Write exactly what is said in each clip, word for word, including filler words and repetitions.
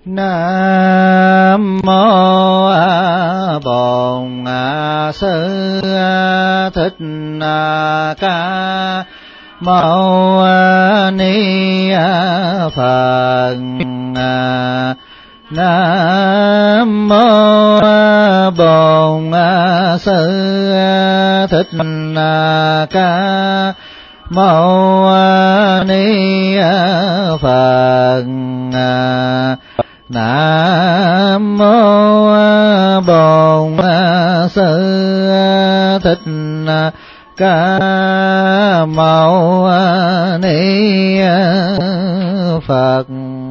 Nam mô Bổn Sư Thích Ca Mâu Ni Phật. Nam mô Bổn Sư Thích Ca Mâu Ni Phật. Nam mô Bổn Sư Thích Ca Mâu Ni Phật.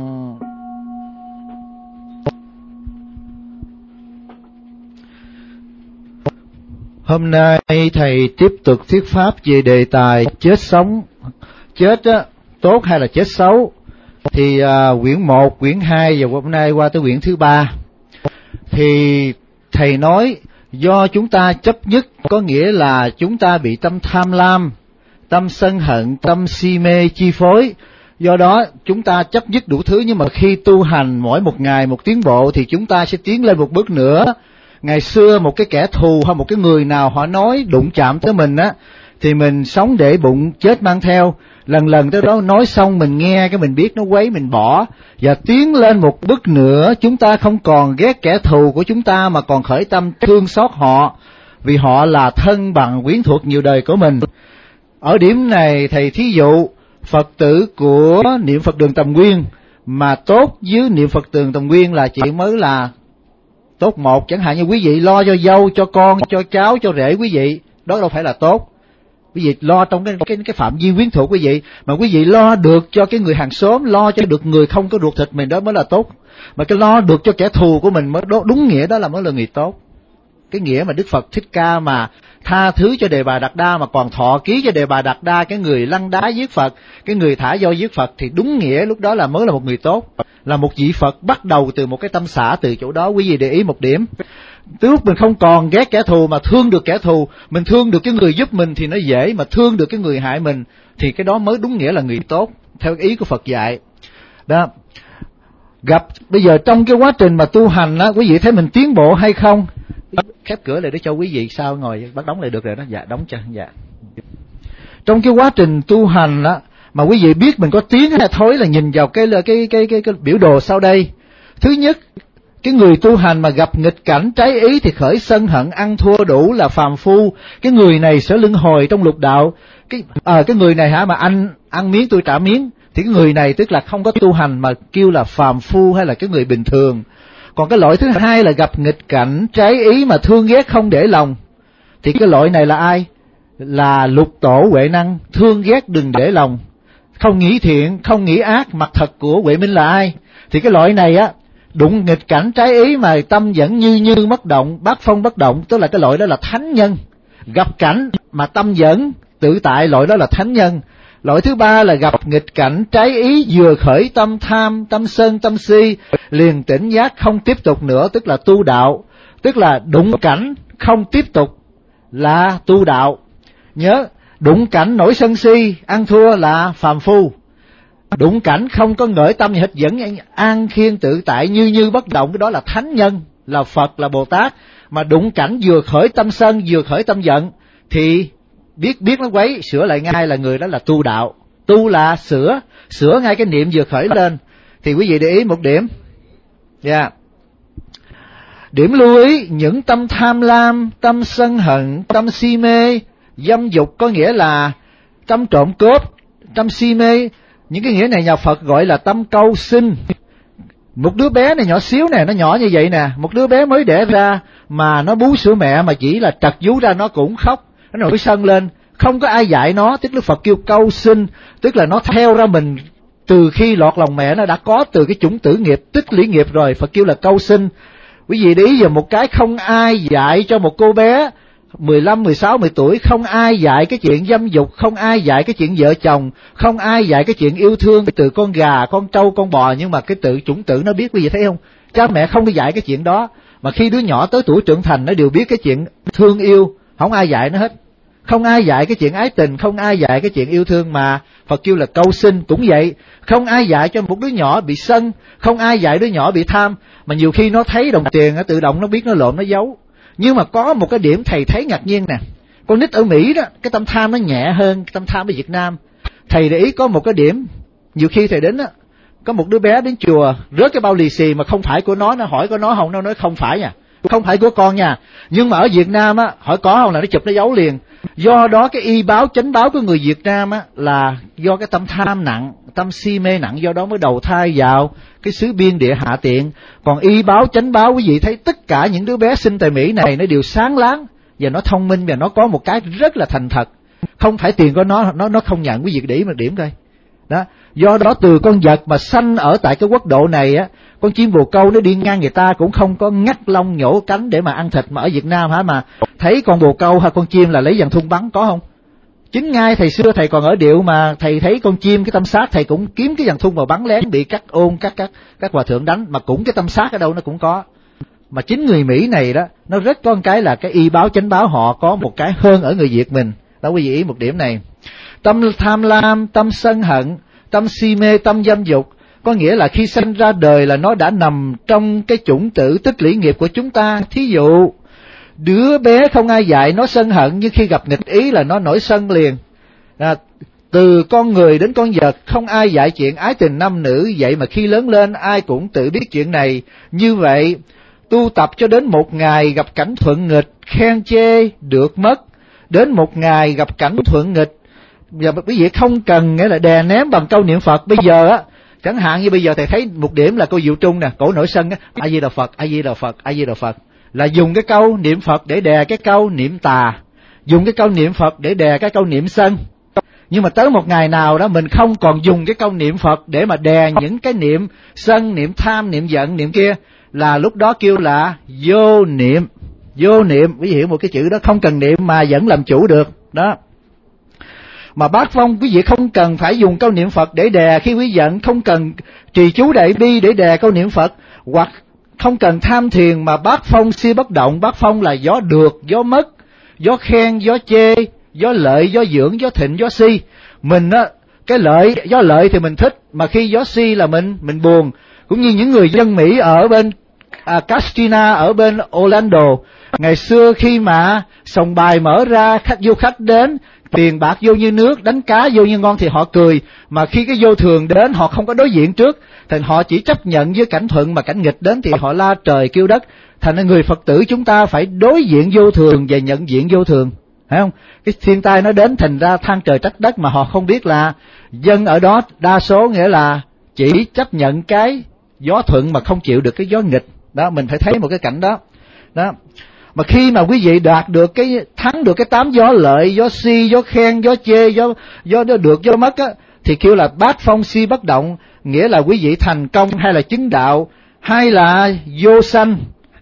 Hôm nay thầy tiếp tục thuyết pháp về đề tài chết sống. Chết á, tốt hay là chết xấu? Thì à, quyển một, quyển hai và hôm nay qua tới quyển thứ ba. Thì thầy nói do chúng ta chấp nhất, có nghĩa là chúng ta bị tâm tham lam, tâm sân hận, tâm si mê chi phối. Do đó chúng ta chấp nhất đủ thứ, nhưng mà khi tu hành mỗi một ngày một tiến bộ thì chúng ta sẽ tiến lên một bước nữa. Ngày xưa một cái kẻ thù hay một cái người nào họ nói đụng chạm tới mình á, thì mình sống để bụng chết mang theo. Lần lần tới đó nói xong mình nghe cái mình biết nó quấy mình bỏ. Và tiến lên một bước nữa, chúng ta không còn ghét kẻ thù của chúng ta mà còn khởi tâm thương xót họ, vì họ là thân bằng quyến thuộc nhiều đời của mình. Ở điểm này thầy thí dụ Phật tử của niệm Phật đường Tầm Nguyên mà tốt với niệm Phật đường Tầm Nguyên là chỉ mới là tốt một. Chẳng hạn như quý vị lo cho dâu, cho con, cho cháu, cho rể quý vị, đó đâu phải là tốt. Quý vị lo trong cái cái cái phạm vi quyến thuộc quý vị, mà quý vị lo được cho cái người hàng xóm, lo cho được người không có ruột thịt mình, đó mới là tốt. Mà cái lo được cho kẻ thù của mình mới đúng nghĩa, đó là mới là người tốt. Cái nghĩa mà Đức Phật Thích Ca mà tha thứ cho Đề Bà Đạt Đa mà còn thọ ký cho Đề Bà Đạt Đa, cái người lăng đá giết Phật, cái người thả voi giết Phật, thì đúng nghĩa lúc đó là mới là một người tốt, là một vị Phật bắt đầu từ một cái tâm xả từ chỗ đó. Quý vị để ý một điểm, từ lúc mình không còn ghét kẻ thù mà thương được kẻ thù, mình thương được cái người giúp mình thì nó dễ, mà thương được cái người hại mình thì cái đó mới đúng nghĩa là người tốt, theo ý của Phật dạy. Đó. Gặp bây giờ trong cái quá trình mà tu hành á, quý vị thấy mình tiến bộ hay không? Khép cửa lại để cho quý vị sao ngồi, bắt đóng lại được rồi đó. Dạ, đóng cho. Dạ. Trong cái quá trình tu hành á, mà quý vị biết mình có tiến hay thối là nhìn vào cái cái cái cái, cái, cái biểu đồ sau đây. Thứ nhất, cái người tu hành mà gặp nghịch cảnh trái ý thì khởi sân hận, ăn thua đủ là phàm phu. Cái người này sẽ luân hồi trong lục đạo. Cái à, cái người này hả mà anh ăn miếng tôi trả miếng, thì cái người này tức là không có tu hành mà kêu là phàm phu hay là cái người bình thường. Còn cái loại thứ hai là gặp nghịch cảnh trái ý mà thương ghét không để lòng, thì cái loại này là ai? Là lục tổ Huệ Năng, thương ghét đừng để lòng, không nghĩ thiện, không nghĩ ác. Mặt thật của Huệ Minh là ai? Thì cái loại này á, đụng nghịch cảnh trái ý mà tâm vẫn như như bất động, bát phong bất động, tức là cái loại đó là thánh nhân. Gặp cảnh mà tâm vẫn tự tại, loại đó là thánh nhân. Loại thứ ba là gặp nghịch cảnh trái ý, vừa khởi tâm tham, tâm sân, tâm si, liền tỉnh giác không tiếp tục nữa, tức là tu đạo. Tức là đụng cảnh không tiếp tục là tu đạo. Nhớ, đụng cảnh nổi sân si, ăn thua là phàm phu. Đụng cảnh không có ngởi tâm hít dẫn, an khiên tự tại như như bất động, cái đó là thánh nhân, là Phật, là Bồ Tát. Mà đụng cảnh vừa khởi tâm sân, vừa khởi tâm giận thì biết biết nó quấy, sửa lại ngay là người đó là tu đạo. Tu là sửa, sửa ngay cái niệm vừa khởi lên. Thì quý vị để ý một điểm. Dạ. Yeah. Điểm lưu ý, những tâm tham lam, tâm sân hận, tâm si mê, dâm dục, có nghĩa là tâm trộm cướp, tâm si mê. Những cái nghĩa này nhà Phật gọi là tâm câu sinh. Một đứa bé này nhỏ xíu nè, nó nhỏ như vậy nè, một đứa bé mới đẻ ra mà nó bú sữa mẹ mà chỉ là trật vú ra nó cũng khóc, nó nổi sân lên, không có ai dạy nó, tức là Phật kêu câu sinh, tức là nó theo ra mình từ khi lọt lòng mẹ, nó đã có từ cái chủng tử nghiệp, tích lũy nghiệp rồi, Phật kêu là câu sinh. Quý vị để ý vào một cái, không ai dạy cho một cô bé mười lăm, mười sáu, mười tuổi, không ai dạy cái chuyện dâm dục, không ai dạy cái chuyện vợ chồng, không ai dạy cái chuyện yêu thương từ con gà, con trâu, con bò, nhưng mà cái tự chủng tử nó biết, quý vị thấy không? Cha mẹ không có dạy cái chuyện đó, mà khi đứa nhỏ tới tuổi trưởng thành nó đều biết cái chuyện thương yêu, không ai dạy nó hết. Không ai dạy cái chuyện ái tình, không ai dạy cái chuyện yêu thương, mà Phật kêu là cầu xin cũng vậy. Không ai dạy cho một đứa nhỏ bị sân, không ai dạy đứa nhỏ bị tham, mà nhiều khi nó thấy đồng tiền nó tự động nó biết nó lộn nó giấu. Nhưng mà có một cái điểm thầy thấy ngạc nhiên nè, con nít ở Mỹ đó, cái tâm tham nó nhẹ hơn cái tâm tham ở Việt Nam. Thầy để ý có một cái điểm, nhiều khi thầy đến á, có một đứa bé đến chùa rớt cái bao lì xì mà không phải của nó, nó hỏi có nó không, nó nói không phải nha, không phải của con nha. Nhưng mà ở Việt Nam á, hỏi có không là nó chụp nó giấu liền. Do đó cái y báo chánh báo của người Việt Nam á là do cái tâm tham nặng, tâm si mê nặng, do đó mới đầu thai vào cái xứ biên địa hạ tiện. Còn y báo chánh báo, quý vị thấy tất cả những đứa bé sinh tại Mỹ này nó đều sáng láng và nó thông minh, và nó có một cái rất là thành thật. Không phải tiền của nó, nó nó không nhận. Quý vị để ý một điểm coi. Đó, do đó từ con vật mà sanh ở tại cái quốc độ này á, con chim bồ câu nó đi ngang người ta cũng không có ngắt lông nhổ cánh để mà ăn thịt. Mà ở Việt Nam hả, mà thấy con bồ câu hay con chim là lấy dàn thun bắn, có không? Chính ngay thầy xưa thầy còn ở điệu mà thầy thấy con chim cái tâm sát, thầy cũng kiếm cái dàn thun vào bắn lén, bị các ôn các các các hòa thượng đánh, mà cũng cái tâm sát ở đâu nó cũng có. Mà chính người Mỹ này đó, nó rất có một cái là cái y báo chánh báo họ có một cái hơn ở người Việt mình. Đó, quý vị ý một điểm này. Tâm tham lam, tâm sân hận, tâm si mê, tâm dâm dục, có nghĩa là khi sinh ra đời là nó đã nằm trong cái chủng tử tích lũy nghiệp của chúng ta. Thí dụ đứa bé không ai dạy nó sân hận, nhưng khi gặp nghịch ý là nó nổi sân liền. À, từ con người đến con vật không ai dạy chuyện ái tình nam nữ, vậy mà khi lớn lên ai cũng tự biết chuyện này. Như vậy tu tập cho đến một ngày gặp cảnh thuận nghịch, khen chê được mất. Đến một ngày gặp cảnh thuận nghịch, và quý vị không cần nghĩa là đè ném bằng câu niệm Phật. Bây giờ á, chẳng hạn như bây giờ thầy thấy một điểm là cô Diệu Trung nè, cổ nổi sân á, A Di Đà Phật, A Di Đà Phật, A Di Đà Phật, là dùng cái câu niệm Phật để đè cái câu niệm tà, dùng cái câu niệm Phật để đè cái câu niệm sân. Nhưng mà tới một ngày nào đó mình không còn dùng cái câu niệm Phật để mà đè những cái niệm sân, niệm tham, niệm giận, niệm kia, là lúc đó kêu là vô niệm. Vô niệm, quý vị hiểu một cái chữ đó, không cần niệm mà vẫn làm chủ được đó. Mà bát phong quý vị không cần phải dùng câu niệm Phật để đè khi quý giận, không cần trì chú đại bi để đè câu niệm Phật, hoặc không cần tham thiền, mà bát phong si bất động. Bát phong là gió được, gió mất, gió khen, gió chê, gió lợi, gió dưỡng, gió thịnh, gió si. Mình á, cái lợi, gió lợi thì mình thích, mà khi gió si là mình mình buồn. Cũng như những người dân Mỹ ở bên à, Castina, ở bên Orlando, ngày xưa khi mà sòng bài mở ra, khách du khách đến, tiền bạc vô như nước, đánh cá vô như ngon thì họ cười. Mà khi cái vô thường đến, họ không có đối diện trước, thì họ chỉ chấp nhận với cảnh thuận, mà cảnh nghịch đến thì họ la trời kêu đất. Thành ra người Phật tử chúng ta phải đối diện vô thường và nhận diện vô thường, phải không? Cái thiên tai nó đến thành ra than trời trách đất, mà họ không biết là dân ở đó đa số nghĩa là chỉ chấp nhận cái gió thuận mà không chịu được cái gió nghịch. Đó, mình phải thấy một cái cảnh đó. Đó. Mà khi mà quý vị đạt được cái, thắng được cái tám gió lợi, gió si, gió khen, gió chê, gió gió được, gió mất á, thì kêu là bát phong si bất động, nghĩa là quý vị thành công hay là chứng đạo, hay là vô sanh.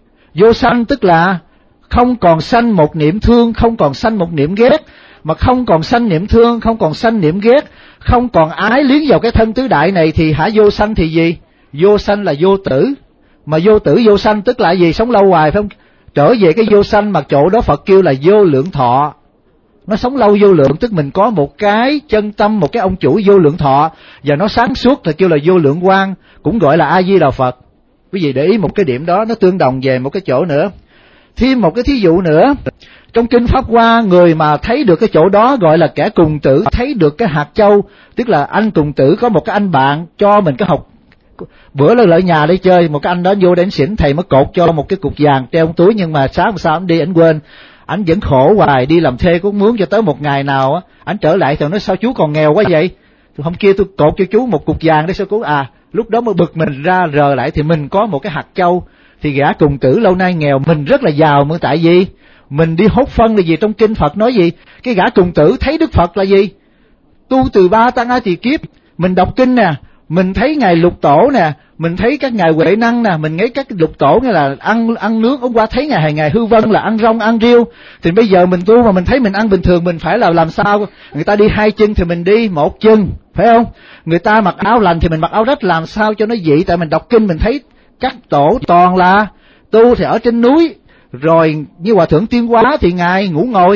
Vô sanh tức là không còn sanh một niệm thương, không còn sanh một niệm ghét, mà không còn sanh niệm thương, không còn sanh niệm ghét, không còn ái liếng vào cái thân tứ đại này, thì hả vô sanh thì gì? Vô sanh là vô tử. Mà vô tử vô sanh tức là gì? Sống lâu hoài, phải không? Trở về cái vô sanh, mà chỗ đó Phật kêu là vô lượng thọ. Nó sống lâu vô lượng, tức mình có một cái chân tâm, một cái ông chủ vô lượng thọ, và nó sáng suốt thì kêu là vô lượng quang, cũng gọi là A Di Đà Phật. Quý vị để ý một cái điểm đó, nó tương đồng về một cái chỗ nữa. Thêm một cái thí dụ nữa, trong Kinh Pháp Hoa, người mà thấy được cái chỗ đó gọi là kẻ cùng tử, thấy được cái hạt châu, tức là anh cùng tử có một cái anh bạn cho mình cái học. Bữa là lại nhà đi chơi, một cái anh đó vô đến xỉn, thầy mới cột cho một cái cục vàng treo trong túi, nhưng mà sáng sao anh đi anh quên, anh vẫn khổ hoài, đi làm thuê cũng mướn cho tới một ngày nào á, anh trở lại thì nói sao chú còn nghèo quá vậy? Hôm kia tôi cột cho chú một cục vàng đấy, sao chú? À, lúc đó mới bực mình ra rờ lại thì mình có một cái hạt châu. Thì gã cùng tử lâu nay nghèo, mình rất là giàu, mà tại vì mình đi hốt phân là gì? Trong Kinh Phật nói gì? Cái gã cùng tử thấy Đức Phật là gì? Tu từ ba tăng a tỳ kiếp. Mình đọc kinh nè, mình thấy ngài Lục Tổ nè, mình thấy các ngài Huệ Năng nè, mình thấy các Lục Tổ nghĩa là ăn ăn nước. Hôm qua thấy ngài ngài Hư Vân là ăn rong ăn riêu, thì bây giờ mình tu mà mình thấy mình ăn bình thường, mình phải là làm sao? Người ta đi hai chân thì mình đi một chân, phải không? Người ta mặc áo lành thì mình mặc áo rách, làm sao cho nó dị? Tại mình đọc kinh mình thấy các tổ toàn là tu thì ở trên núi, rồi như Hòa Thượng Tiên Hóa thì ngài ngủ ngồi,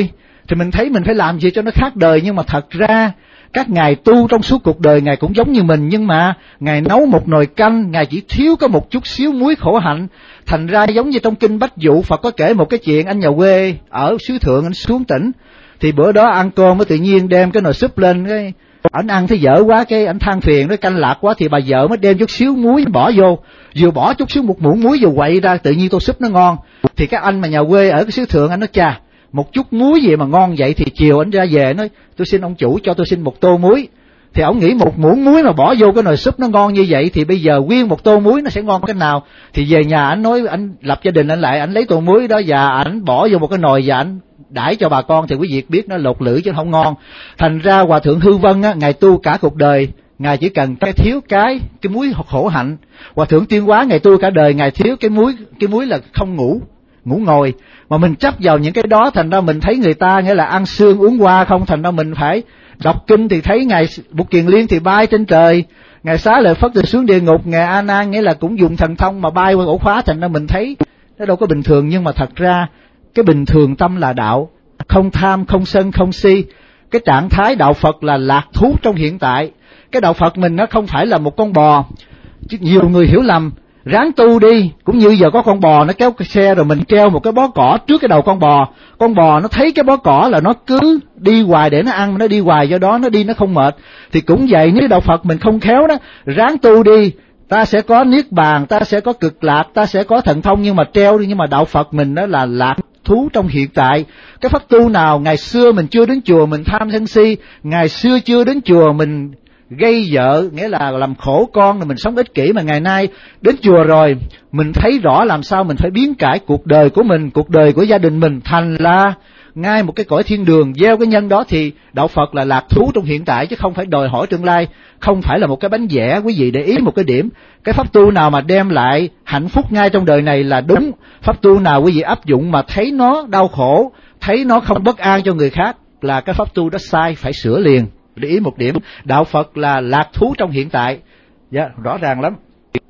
Thì mình thấy mình phải làm gì cho nó khác đời, nhưng mà thật ra các ngài tu trong suốt cuộc đời ngài cũng giống như mình, nhưng mà ngài nấu một nồi canh, ngài chỉ thiếu có một chút xíu muối khổ hạnh. Thành ra giống như trong kinh Bách Dụ, Phật có kể một cái chuyện anh nhà quê ở xứ Thượng, anh xuống tỉnh, thì bữa đó ăn cơm mới tự nhiên đem cái nồi súp lên, cái ảnh ăn thấy dở quá, cái ảnh than phiền, nói canh lạc quá, thì bà vợ mới đem chút xíu muối bỏ vô, vừa bỏ chút xíu một muỗng muối vừa quậy ra, tự nhiên tô súp nó ngon. Thì các anh mà nhà quê ở cái xứ Thượng, anh nói chà, một chút muối gì mà ngon vậy. Thì chiều anh ra về nói tôi xin ông chủ cho tôi xin một tô muối. Thì ông nghĩ một muỗng muối mà bỏ vô cái nồi súp nó ngon như vậy, thì bây giờ nguyên một tô muối nó sẽ ngon cái nào. Thì về nhà anh nói, anh lập gia đình anh lại, anh lấy tô muối đó và anh bỏ vô một cái nồi và anh đãi cho bà con, thì quý vị biết nó lột lưỡi chứ không ngon. Thành ra Hòa Thượng Hư Vân á, ngài tu cả cuộc đời ngài chỉ cần cái thiếu cái cái muối khổ hạnh. Hòa Thượng Tuyên Hóa ngài tu cả đời ngài thiếu cái muối, cái muối là không ngủ ngủ ngồi, mà mình chấp vào những cái đó, thành ra mình thấy người ta nghĩa là ăn xương uống hoa không, thành ra mình phải đọc kinh thì thấy ngài Bụt Kiền Liên thì bay trên trời, ngài Xá Lợi Phất thì xuống địa ngục, ngài A Nan nghĩa là cũng dùng thần thông mà bay qua ổ khóa, thành ra mình thấy nó đâu có bình thường. Nhưng mà thật ra cái bình thường tâm là đạo, không tham, không sân, không si. Cái trạng thái đạo Phật là lạc thú trong hiện tại. Cái đạo Phật mình nó không phải là một con bò, chứ nhiều người hiểu lầm. Ráng tu đi, cũng như giờ có con bò nó kéo cái xe rồi mình treo một cái bó cỏ trước cái đầu con bò. Con bò nó thấy cái bó cỏ là nó cứ đi hoài để nó ăn, nó đi hoài, do đó nó đi nó không mệt. Thì cũng vậy, nếu đạo Phật mình không khéo đó, ráng tu đi, ta sẽ có niết bàn, ta sẽ có cực lạc, ta sẽ có thần thông, nhưng mà treo đi. Nhưng mà đạo Phật mình đó là lạc thú trong hiện tại. Cái pháp tu nào ngày xưa mình chưa đến chùa mình tham sân si, ngày xưa chưa đến chùa mình gây vợ, nghĩa là làm khổ con, rồi mình sống ích kỷ, mà ngày nay đến chùa rồi mình thấy rõ làm sao mình phải biến cải cuộc đời của mình, cuộc đời của gia đình mình thành là ngay một cái cõi thiên đường. Gieo cái nhân đó thì đạo Phật là lạc thú trong hiện tại, chứ không phải đòi hỏi tương lai, không phải là một cái bánh vẽ. Quý vị để ý một cái điểm, cái pháp tu nào mà đem lại hạnh phúc ngay trong đời này là đúng. Pháp tu nào quý vị áp dụng mà thấy nó đau khổ, thấy nó không bất an cho người khác, là cái pháp tu đó sai, phải sửa liền. Để ý một điểm, đạo Phật là lạc thú trong hiện tại. Dạ, yeah, rõ ràng lắm.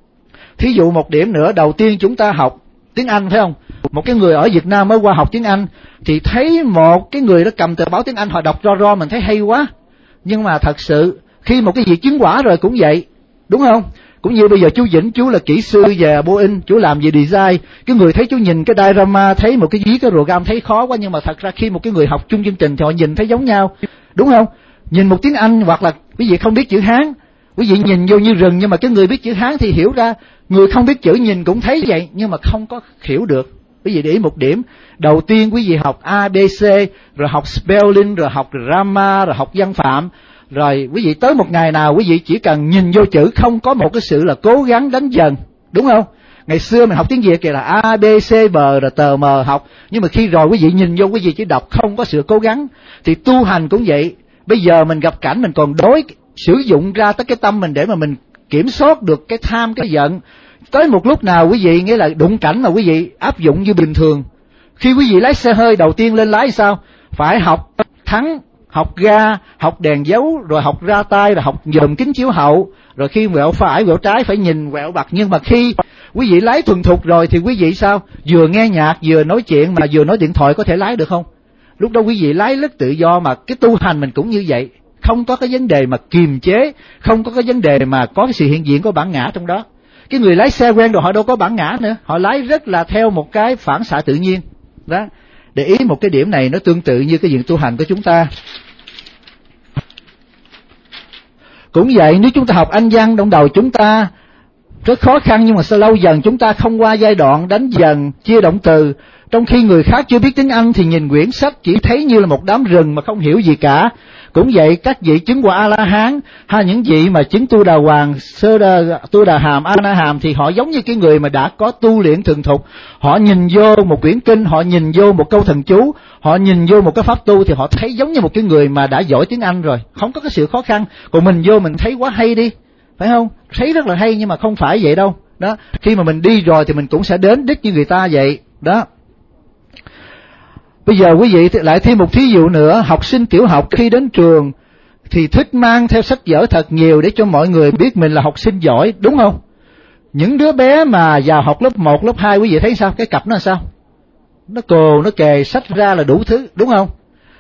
Thí dụ một điểm nữa, đầu tiên chúng ta học tiếng Anh phải không? Một cái người ở Việt Nam mới qua học tiếng Anh, thì thấy một cái người đó cầm tờ báo tiếng Anh họ đọc ro ro, mình thấy hay quá. Nhưng mà thật sự khi một cái việc chứng quả rồi cũng vậy, đúng không? Cũng như bây giờ chú Vĩnh, chú là kỹ sư về Boeing, chú làm về design. Cái người thấy chú nhìn cái diorama, thấy một cái viết cái program thấy khó quá, nhưng mà thật ra khi một cái người học chung chương trình thì họ nhìn thấy giống nhau, đúng không? Nhìn một tiếng Anh, hoặc là quý vị không biết chữ Hán, quý vị nhìn vô như rừng, nhưng mà cái người biết chữ Hán thì hiểu ra. Người không biết chữ nhìn cũng thấy vậy, nhưng mà không có hiểu được. Quý vị để ý một điểm, đầu tiên quý vị học A, B, C, rồi học spelling, rồi học grammar, rồi học văn phạm, rồi quý vị tới một ngày nào quý vị chỉ cần nhìn vô chữ, không có một cái sự là cố gắng đánh dần, đúng không? Ngày xưa mình học tiếng Việt kìa là A, B, C, B, rồi tờ, mờ học, nhưng mà khi rồi quý vị nhìn vô quý vị chỉ đọc, không có sự cố gắng. Thì tu hành cũng vậy. Bây giờ mình gặp cảnh mình còn đối sử dụng ra tới cái tâm mình để mà mình kiểm soát được cái tham, cái giận. Tới một lúc nào quý vị nghĩa là đụng cảnh mà quý vị áp dụng như bình thường. Khi quý vị lái xe hơi đầu tiên lên lái sao? Phải học thắng, học ga, học đèn dấu, rồi học ra tay, rồi học dòm kính chiếu hậu, rồi khi quẹo phải quẹo trái phải nhìn quẹo bặt. Nhưng mà khi quý vị lái thuần thục rồi thì quý vị sao? Vừa nghe nhạc vừa nói chuyện mà vừa nói điện thoại có thể lái được không? Lúc đó quý vị lái rất tự do. Mà cái tu hành mình cũng như vậy, không có cái vấn đề mà kiềm chế, không có cái vấn đề mà có cái sự hiện diện của bản ngã trong đó. Cái người lái xe quen rồi họ đâu có bản ngã nữa, họ lái rất là theo một cái phản xạ tự nhiên đó. Để ý một cái điểm này, nó tương tự như cái việc tu hành của chúng ta. Cũng vậy, nếu chúng ta học Anh văn trong đầu chúng ta rất khó khăn, nhưng mà sau lâu dần chúng ta không qua giai đoạn đánh dần, chia động từ. Trong khi người khác chưa biết tiếng Anh thì nhìn quyển sách chỉ thấy như là một đám rừng mà không hiểu gì cả. Cũng vậy, các vị chứng quả A-la-hán hay những vị mà chứng tu đà hoàng, sơ đà, tu đà hàm, A-na hàm thì họ giống như cái người mà đã có tu luyện thường thục. Họ nhìn vô một quyển kinh, họ nhìn vô một câu thần chú, họ nhìn vô một cái pháp tu thì họ thấy giống như một cái người mà đã giỏi tiếng Anh rồi, không có cái sự khó khăn. Còn mình vô mình thấy quá hay đi, phải không? Thấy rất là hay nhưng mà không phải vậy đâu. Đó, khi mà mình đi rồi thì mình cũng sẽ đến đích như người ta vậy. Đó. Bây giờ quý vị lại thêm một thí dụ nữa, học sinh tiểu học khi đến trường thì thích mang theo sách vở thật nhiều để cho mọi người biết mình là học sinh giỏi, đúng không? Những đứa bé mà vào học lớp một, lớp hai quý vị thấy sao? Cái cặp nó là sao? Nó cồ, nó kề sách ra là đủ thứ, đúng không?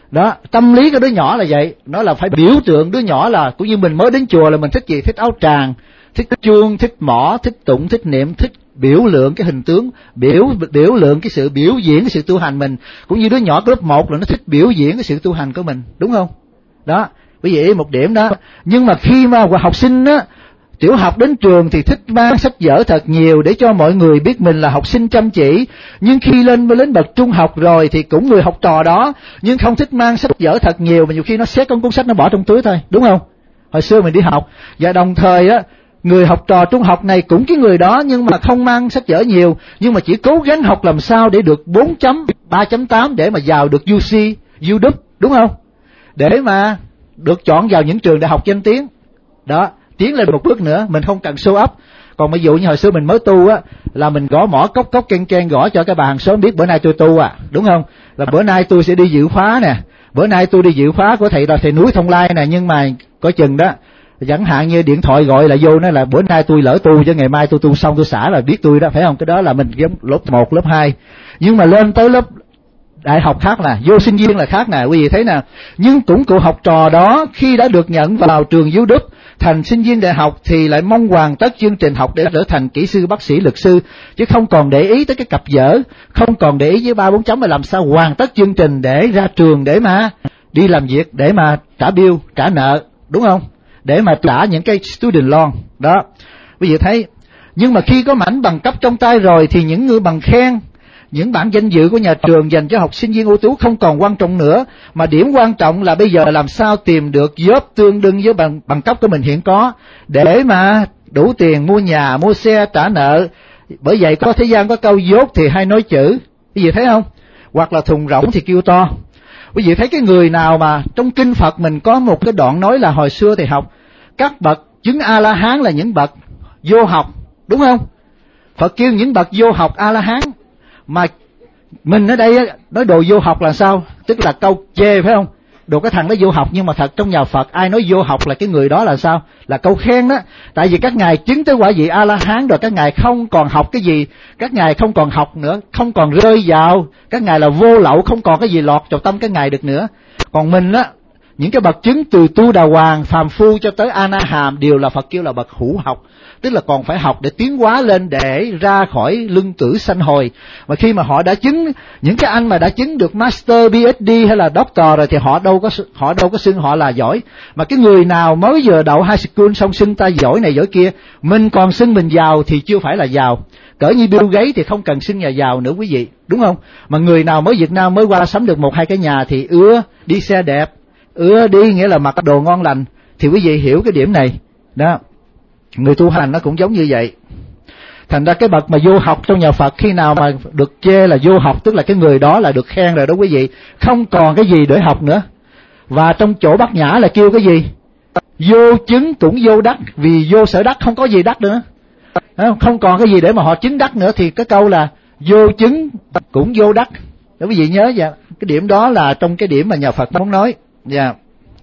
Đó, tâm lý của đứa nhỏ là vậy, nó là phải biểu tượng đứa nhỏ là, cũng như mình mới đến chùa là mình thích gì, thích áo tràng, thích chuông, thích mõ, thích tụng, thích niệm, thích biểu lượng cái hình tướng, biểu biểu lượng cái sự biểu diễn cái sự tu hành mình, cũng như đứa nhỏ lớp một là nó thích biểu diễn cái sự tu hành của mình, đúng không? Đó, bởi vậy một điểm đó. Nhưng mà khi mà học sinh á, tiểu học đến trường thì thích mang sách vở thật nhiều để cho mọi người biết mình là học sinh chăm chỉ, nhưng khi lên lên bậc trung học rồi thì cũng người học trò đó, nhưng không thích mang sách vở thật nhiều, mà nhiều khi nó xé con cuốn sách nó bỏ trong túi thôi, đúng không? Hồi xưa mình đi học, và đồng thời á, người học trò trung học này cũng cái người đó nhưng mà không mang sách vở nhiều, nhưng mà chỉ cố gắng học làm sao để được bốn chấm, ba chấm tám để mà vào được u xê, u đê u pê, đúng không? Để mà được chọn vào những trường đại học danh tiếng. Đó, tiến lên một bước nữa, mình không cần show up. Còn ví dụ như hồi xưa mình mới tu á, là mình gõ mỏ cốc cốc ken ken gõ cho cái bà hàng xóm biết bữa nay tôi tu à, đúng không? Là bữa nay tôi sẽ đi dự khóa nè, bữa nay tôi đi dự khóa của thầy là thầy núi Thông Lai nè, nhưng mà có chừng đó, chẳng hạn như điện thoại gọi là vô nó là bữa nay tôi lỡ tu chứ ngày mai tôi tu xong tôi xả là biết tôi đó, phải không? Cái đó là mình giống lớp một, lớp hai. Nhưng mà lên tới lớp đại học khác nè, vô sinh viên là khác nè, quý vị thấy nè. Nhưng cũng cậu học trò đó khi đã được nhận vào trường u đê u pê thành sinh viên đại học thì lại mong hoàn tất chương trình học để trở thành kỹ sư, bác sĩ, luật sư, chứ không còn để ý tới cái cặp vở, không còn để ý với ba bốn chấm mà làm sao hoàn tất chương trình để ra trường để mà đi làm việc, để mà trả bill, trả nợ, đúng không? Để mà trả những cái student loan đó, quý vị thấy. Nhưng mà khi có mảnh bằng cấp trong tay rồi thì những người bằng khen, những bảng danh dự của nhà trường dành cho học sinh viên ưu tú không còn quan trọng nữa, mà điểm quan trọng là bây giờ làm sao tìm được job tương đương với bằng, bằng cấp của mình hiện có, để mà đủ tiền mua nhà, mua xe, trả nợ. Bởi vậy có thế gian có câu dốt thì hay nói chữ, quý vị thấy không? Hoặc là thùng rỗng thì kêu to. Quý vị thấy cái người nào mà trong kinh Phật mình có một cái đoạn nói là hồi xưa thì học các bậc chứng A-la-hán là những bậc vô học, đúng không? Phật kêu những bậc vô học A-la-hán, mà mình ở đây nói đồ vô học là sao? Tức là câu chê, phải không? Đồ cái thằng đó vô học, nhưng mà thật trong nhà Phật ai nói vô học là cái người đó là sao? Là câu khen đó. Tại vì các ngài chứng tới quả vị A-la-hán rồi, các ngài không còn học cái gì, các ngài không còn học nữa, không còn rơi vào, các ngài là vô lậu, không còn cái gì lọt vào tâm các ngài được nữa. Còn mình á, những cái bậc chứng từ Tu Đà Hoàng, phàm phu cho tới A Na Hàm đều là Phật kêu là bậc hữu học, tức là còn phải học để tiến hóa lên để ra khỏi lưng tử sanh hồi. Mà khi mà họ đã chứng, những cái anh mà đã chứng được master, pê hát đê hay là doctor rồi thì họ đâu có họ đâu có xưng họ là giỏi. Mà cái người nào mới vừa đậu high school xong xưng ta giỏi này giỏi kia, mình còn xưng mình giàu thì chưa phải là giàu. Cỡ như Bill Gates thì không cần xưng nhà giàu nữa quý vị, đúng không? Mà người nào mới Việt Nam mới qua sắm được một hai cái nhà thì ưa đi xe đẹp, ưa đi nghĩa là mặc đồ ngon lành, thì quý vị hiểu cái điểm này đó. Người tu hành nó cũng giống như vậy. Thành ra cái bậc mà vô học trong nhà Phật khi nào mà được chê là vô học, tức là cái người đó là được khen rồi đó quý vị, không còn cái gì để học nữa. Và trong chỗ Bát Nhã là kêu cái gì? Vô chứng cũng vô đắc, vì vô sở đắc không có gì đắc nữa, không còn cái gì để mà họ chứng đắc nữa, thì cái câu là vô chứng cũng vô đắc. Để quý vị nhớ vậy. Cái điểm đó là trong cái điểm mà nhà Phật muốn nói. Dạ. Yeah.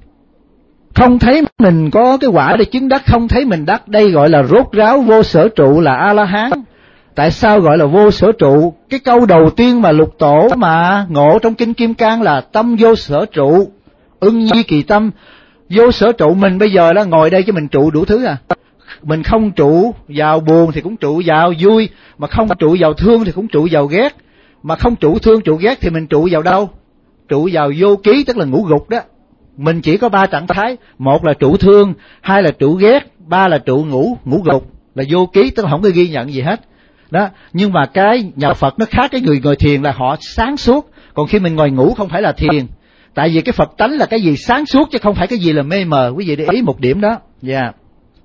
Không thấy mình có cái quả để chứng đắc, không thấy mình đắc, đây gọi là rốt ráo vô sở trụ, là A-la-hán. Tại sao gọi là vô sở trụ? Cái câu đầu tiên mà lục tổ mà ngộ trong kinh Kim Cang là tâm vô sở trụ, ưng nhi kỳ tâm. Vô sở trụ, mình bây giờ đó ngồi đây chứ mình trụ đủ thứ à. Mình không trụ vào buồn thì cũng trụ vào vui, mà không trụ vào thương thì cũng trụ vào ghét, mà không trụ thương trụ ghét thì mình trụ vào đâu? Trụ vào vô ký, tức là ngũ gục đó. Mình chỉ có ba trạng thái, một là trụ thương, hai là trụ ghét, ba là trụ ngũ ngũ gục, là vô ký, tức là không có ghi nhận gì hết đó. Nhưng mà cái nhà Phật nó khác cái người ngồi thiền là họ sáng suốt, còn khi mình ngồi ngủ không phải là thiền. Tại vì cái Phật tánh là cái gì sáng suốt chứ không phải cái gì là mê mờ, quý vị để ý một điểm đó. Dạ. Yeah.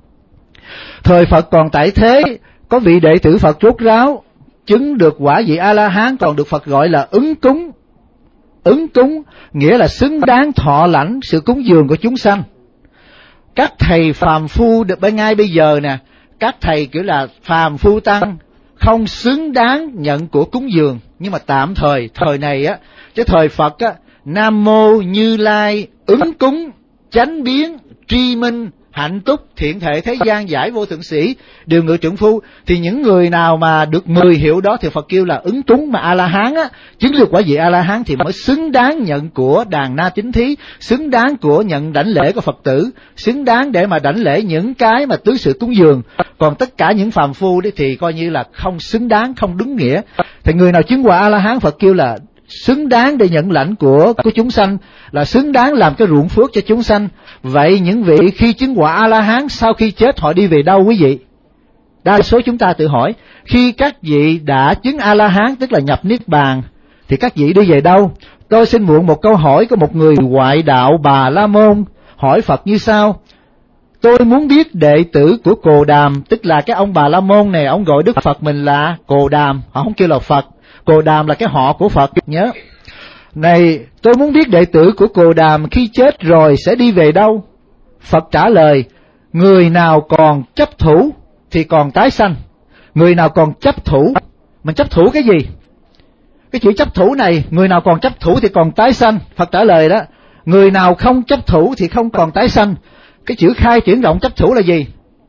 Thời Phật còn tại thế, có vị đệ tử Phật rốt ráo chứng được quả vị A-la-hán, còn được Phật gọi là ứng cúng. Ứng cúng nghĩa là xứng đáng thọ lãnh sự cúng dường của chúng sanh. Các thầy phàm phu được bên ngay bây giờ nè, các thầy kiểu là phàm phu tăng không xứng đáng nhận của cúng dường, nhưng mà tạm thời thời này á, chứ thời Phật á, Nam Mô Như Lai ứng cúng chánh biến tri minh hạnh túc, thiện thể, thế gian, giải vô thượng sĩ, điều ngự trượng phu. Thì những người nào mà được mười hiệu đó thì Phật kêu là ứng túng. Mà A-la-hán á, chứng được quả vị A-la-hán thì mới xứng đáng nhận của đàn na tín thí, xứng đáng của nhận đảnh lễ của Phật tử, xứng đáng để mà đảnh lễ những cái mà tứ sự cúng dường. Còn tất cả những phàm phu đấy thì coi như là không xứng đáng, không đúng nghĩa. Thì người nào chứng quả A-la-hán Phật kêu là xứng đáng để nhận lãnh của của chúng sanh, là xứng đáng làm cái ruộng phước cho chúng sanh. Vậy những vị khi chứng quả A-la-hán sau khi chết họ đi về đâu quý vị? Đa số chúng ta tự hỏi, khi các vị đã chứng A-la-hán tức là nhập Niết Bàn thì các vị đi về đâu? Tôi xin mượn một câu hỏi của một người ngoại đạo Bà La Môn hỏi Phật như sau: tôi muốn biết đệ tử của Cồ Đàm, tức là cái ông Bà La Môn này, ông gọi Đức Phật mình là Cồ Đàm, họ không kêu là Phật. Cồ Đàm là cái họ của Phật, nhớ. Này, tôi muốn biết đệ tử của Cồ Đàm khi chết rồi sẽ đi về đâu? Phật trả lời, người nào còn chấp thủ thì còn tái sanh. Người nào còn chấp thủ, mình chấp thủ cái gì? Cái chữ chấp thủ này, người nào còn chấp thủ thì còn tái sanh. Phật trả lời đó, người nào không chấp thủ thì không còn tái sanh. Cái chữ khai triển rộng chấp thủ là gì?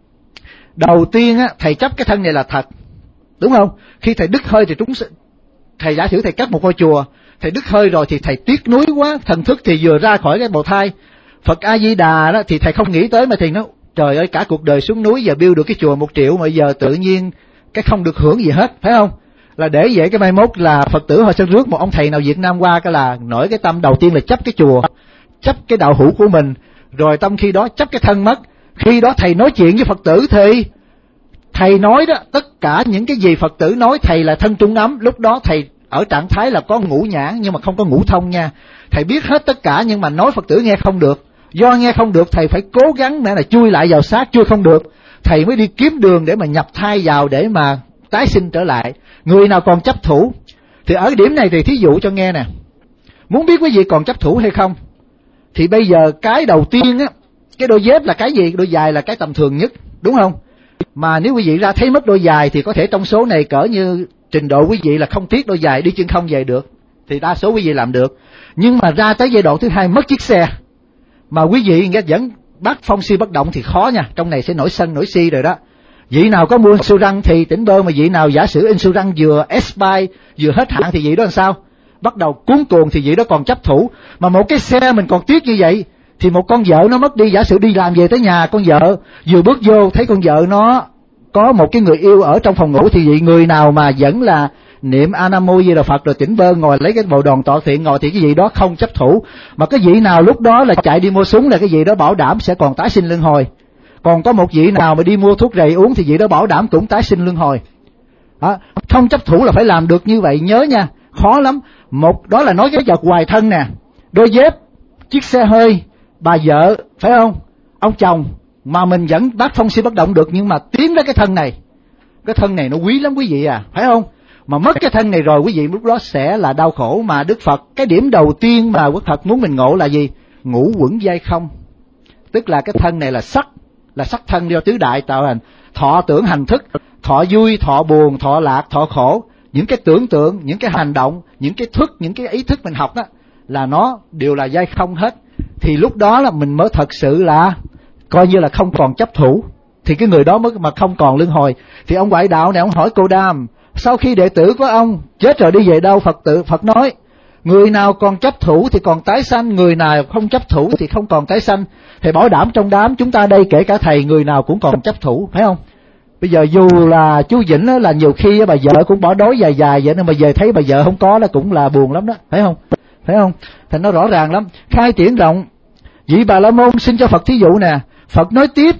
Đầu tiên á, thầy chấp cái thân này là thật, đúng không? Khi thầy đứt hơi thì chúng thầy giả sử thầy cắt một ngôi chùa, thầy đứt hơi rồi thì thầy tiếc nuối quá, thần thức thì vừa ra khỏi cái bào thai. Phật A Di Đà đó thì thầy không nghĩ tới, mà thầy nói trời ơi, cả cuộc đời xuống núi giờ build được cái chùa một triệu mà giờ tự nhiên cái không được hưởng gì hết, phải không? Là để vậy cái mai mốt là Phật tử họ sẽ rước một ông thầy nào Việt Nam qua, cái là nổi cái tâm đầu tiên là chấp cái chùa, chấp cái đạo hữu của mình, rồi tâm khi đó chấp cái thân mất. Khi đó thầy nói chuyện với Phật tử thì thầy nói đó, tất cả những cái gì Phật tử nói thầy là thân trung ấm. Lúc đó thầy ở trạng thái là có ngũ nhãn nhưng mà không có ngũ thông nha. Thầy biết hết tất cả nhưng mà nói Phật tử nghe không được. Do nghe không được thầy phải cố gắng để là chui lại vào xác, chui không được thầy mới đi kiếm đường để mà nhập thai vào để mà tái sinh trở lại. Người nào còn chấp thủ thì ở điểm này thì thí dụ cho nghe nè, muốn biết quý vị còn chấp thủ hay không thì bây giờ cái đầu tiên á, cái đôi dép là cái gì? Đôi giày là cái tầm thường nhất, đúng không? Mà nếu quý vị ra thấy mất đôi giày thì có thể trong số này cỡ như trình độ quý vị là không tiếc đôi giày đi chân không về được, thì đa số quý vị làm được. Nhưng mà ra tới giai đoạn thứ hai mất chiếc xe mà quý vị nghe vẫn bắt phong si bất động thì khó nha. Trong này sẽ nổi sân nổi si rồi đó. Vị nào có mua insurance thì tỉnh bơ, mà vị nào giả sử insurance vừa expire vừa hết hạn thì vị đó làm sao? Bắt đầu cuốn cuồng thì vị đó còn chấp thủ. Mà một cái xe mình còn tiếc như vậy thì một con vợ nó mất đi, giả sử đi làm về tới nhà con vợ vừa bước vô thấy con vợ nó có một cái người yêu ở trong phòng ngủ thì vị người nào mà vẫn là niệm A Nam Mô Di Đà Phật rồi tỉnh bơ ngồi lấy cái bộ đòn tọa thiện ngồi thì cái vị đó không chấp thủ. Mà cái vị nào lúc đó là chạy đi mua súng là cái vị đó bảo đảm sẽ còn tái sinh luân hồi. Còn có một vị nào mà đi mua thuốc rầy uống thì vị đó bảo đảm cũng tái sinh luân hồi. Đó, không chấp thủ là phải làm được như vậy, nhớ nha, khó lắm. Một đó là nói cái vật ngoài thân nè, đôi dép, chiếc xe hơi, bà vợ, phải không? Ông chồng mà mình vẫn bắt phong si bất động được, nhưng mà tiến đến cái thân này, cái thân này nó quý lắm quý vị à, phải không? Mà mất cái thân này rồi quý vị lúc đó sẽ là đau khổ. Mà Đức Phật cái điểm đầu tiên mà Đức Phật muốn mình ngộ là gì? Ngũ quẩn giai không, tức là cái thân này là sắc, là sắc thân do tứ đại tạo thành, thọ tưởng hành thức, thọ vui, thọ buồn, thọ lạc, thọ khổ. Những cái tưởng tượng, những cái hành động, những cái thức, những cái ý thức mình học đó là nó đều là giai không hết. Thì lúc đó là mình mới thật sự là coi như là không còn chấp thủ, thì cái người đó mới mà không còn luân hồi. Thì ông ngoại đạo này ông hỏi Cô Đàm, sau khi đệ tử của ông chết rồi đi về đâu? Phật tử Phật nói, người nào còn chấp thủ thì còn tái sanh, người nào không chấp thủ thì không còn tái sanh. Thầy bảo đảm trong đám chúng ta đây kể cả thầy người nào cũng còn chấp thủ, phải không? Bây giờ dù là chú Vĩnh là nhiều khi bà vợ cũng bỏ đói dài dài vậy, nhưng mà về thấy bà vợ không có là cũng là buồn lắm đó, phải không? Phải không? Thành nó rõ ràng lắm. Khai triển rộng. Vị Bà La Môn xin cho Phật thí dụ nè. Phật nói tiếp,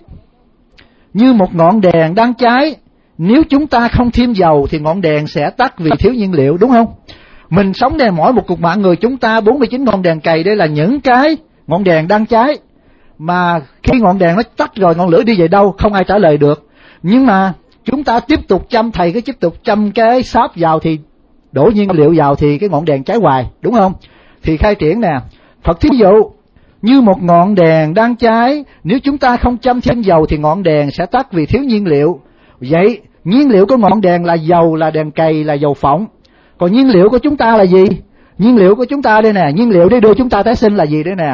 như một ngọn đèn đang cháy, nếu chúng ta không thêm dầu thì ngọn đèn sẽ tắt vì thiếu nhiên liệu, đúng không? Mình sống đây mỗi một cục mạng người chúng ta bốn mươi chín ngọn đèn cầy, đây là những cái ngọn đèn đang cháy. Mà khi ngọn đèn nó tắt rồi, ngọn lửa đi về đâu không ai trả lời được. Nhưng mà chúng ta tiếp tục châm, thầy cứ tiếp tục châm cái sáp vào thì đổ nhiên liệu vào thì cái ngọn đèn cháy hoài, đúng không? Thì khai triển nè, Phật thí dụ như một ngọn đèn đang cháy, nếu chúng ta không châm thêm dầu thì ngọn đèn sẽ tắt vì thiếu nhiên liệu. Vậy nhiên liệu của ngọn đèn là dầu, là đèn cầy, là dầu phỏng. Còn nhiên liệu của chúng ta là gì? Nhiên liệu của chúng ta đây nè, nhiên liệu để đưa chúng ta tái sinh là gì đây nè?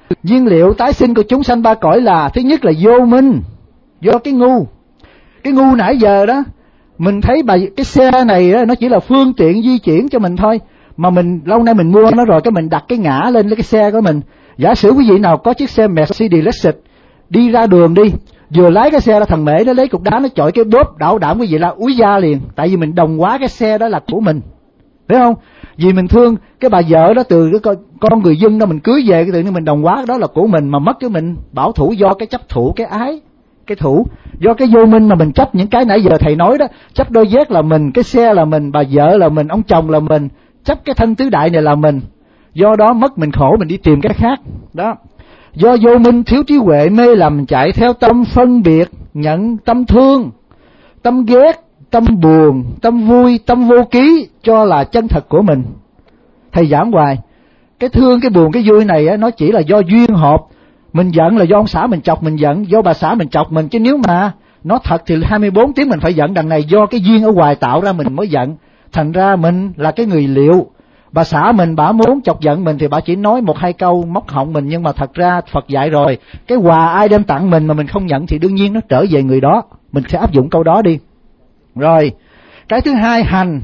Nhiên liệu tái sinh của chúng sanh ba cõi là thứ nhất là vô minh, do cái ngu. Cái ngu nãy giờ đó, mình thấy bà cái xe này đó, nó chỉ là phương tiện di chuyển cho mình thôi, mà mình lâu nay mình mua nó rồi, cái mình đặt cái ngã lên cái xe của mình. Giả sử quý vị nào có chiếc xe Mercedes Lexus, đi ra đường đi, vừa lái cái xe ra, thằng Mễ nó lấy cục đá nó chọi cái bóp, đảo đảm quý vị là úi da liền, tại vì mình đồng hóa cái xe đó là của mình, phải không? Vì mình thương cái bà vợ đó, từ cái con, con người dân đó mình cưới về, cái tự nhiên mình đồng hóa cái đó là của mình, mà mất cái mình bảo thủ do cái chấp thủ, cái ái, cái thủ, do cái vô minh mà mình chấp những cái nãy giờ thầy nói đó, chấp đôi dép là mình, cái xe là mình, bà vợ là mình, ông chồng là mình, chấp cái thân tứ đại này là mình, do đó mất mình khổ, mình đi tìm cái khác đó. Do vô minh thiếu trí huệ mê lầm chạy theo tâm phân biệt, nhận tâm thương, tâm ghét, tâm buồn, tâm vui, tâm vô ký cho là chân thật của mình. Thầy giảng hoài, cái thương, cái buồn, cái vui này á, nó chỉ là do duyên hợp. Mình giận là do ông xã mình chọc mình giận, do bà xã mình chọc mình, chứ nếu mà nó thật thì hai mươi bốn tiếng mình phải giận. Đằng này do cái duyên ở ngoài tạo ra mình mới giận, thành ra mình là cái người liệu. Bà xã mình bả muốn chọc giận mình thì bả chỉ nói một hai câu móc họng mình, nhưng mà thật ra Phật dạy rồi, cái quà ai đem tặng mình mà mình không nhận thì đương nhiên nó trở về người đó. Mình sẽ áp dụng câu đó đi. Rồi, cái thứ hai, hành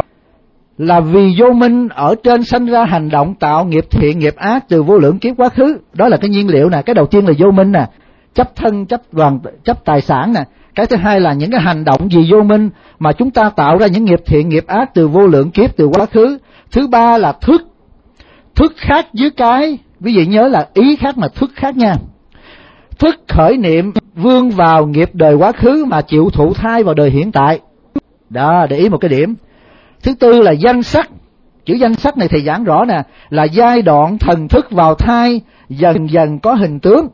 là vì vô minh ở trên sanh ra hành động tạo nghiệp thiện nghiệp ác từ vô lượng kiếp quá khứ. Đó là cái nhiên liệu nè. Cái đầu tiên là vô minh nè, chấp thân, chấp đoàn, chấp tài sản nè. Cái thứ hai là những cái hành động vì vô minh mà chúng ta tạo ra những nghiệp thiện nghiệp ác từ vô lượng kiếp từ quá khứ. Thứ ba là thức. Thức khác với cái, quý vị nhớ là ý khác mà thức khác nha. Thức khởi niệm vươn vào nghiệp đời quá khứ mà chịu thụ thai vào đời hiện tại. Đó, để ý một cái điểm. Thứ tư là danh sắc. Chữ danh sắc này thầy giảng rõ nè, là giai đoạn thần thức vào thai dần dần có hình tướng.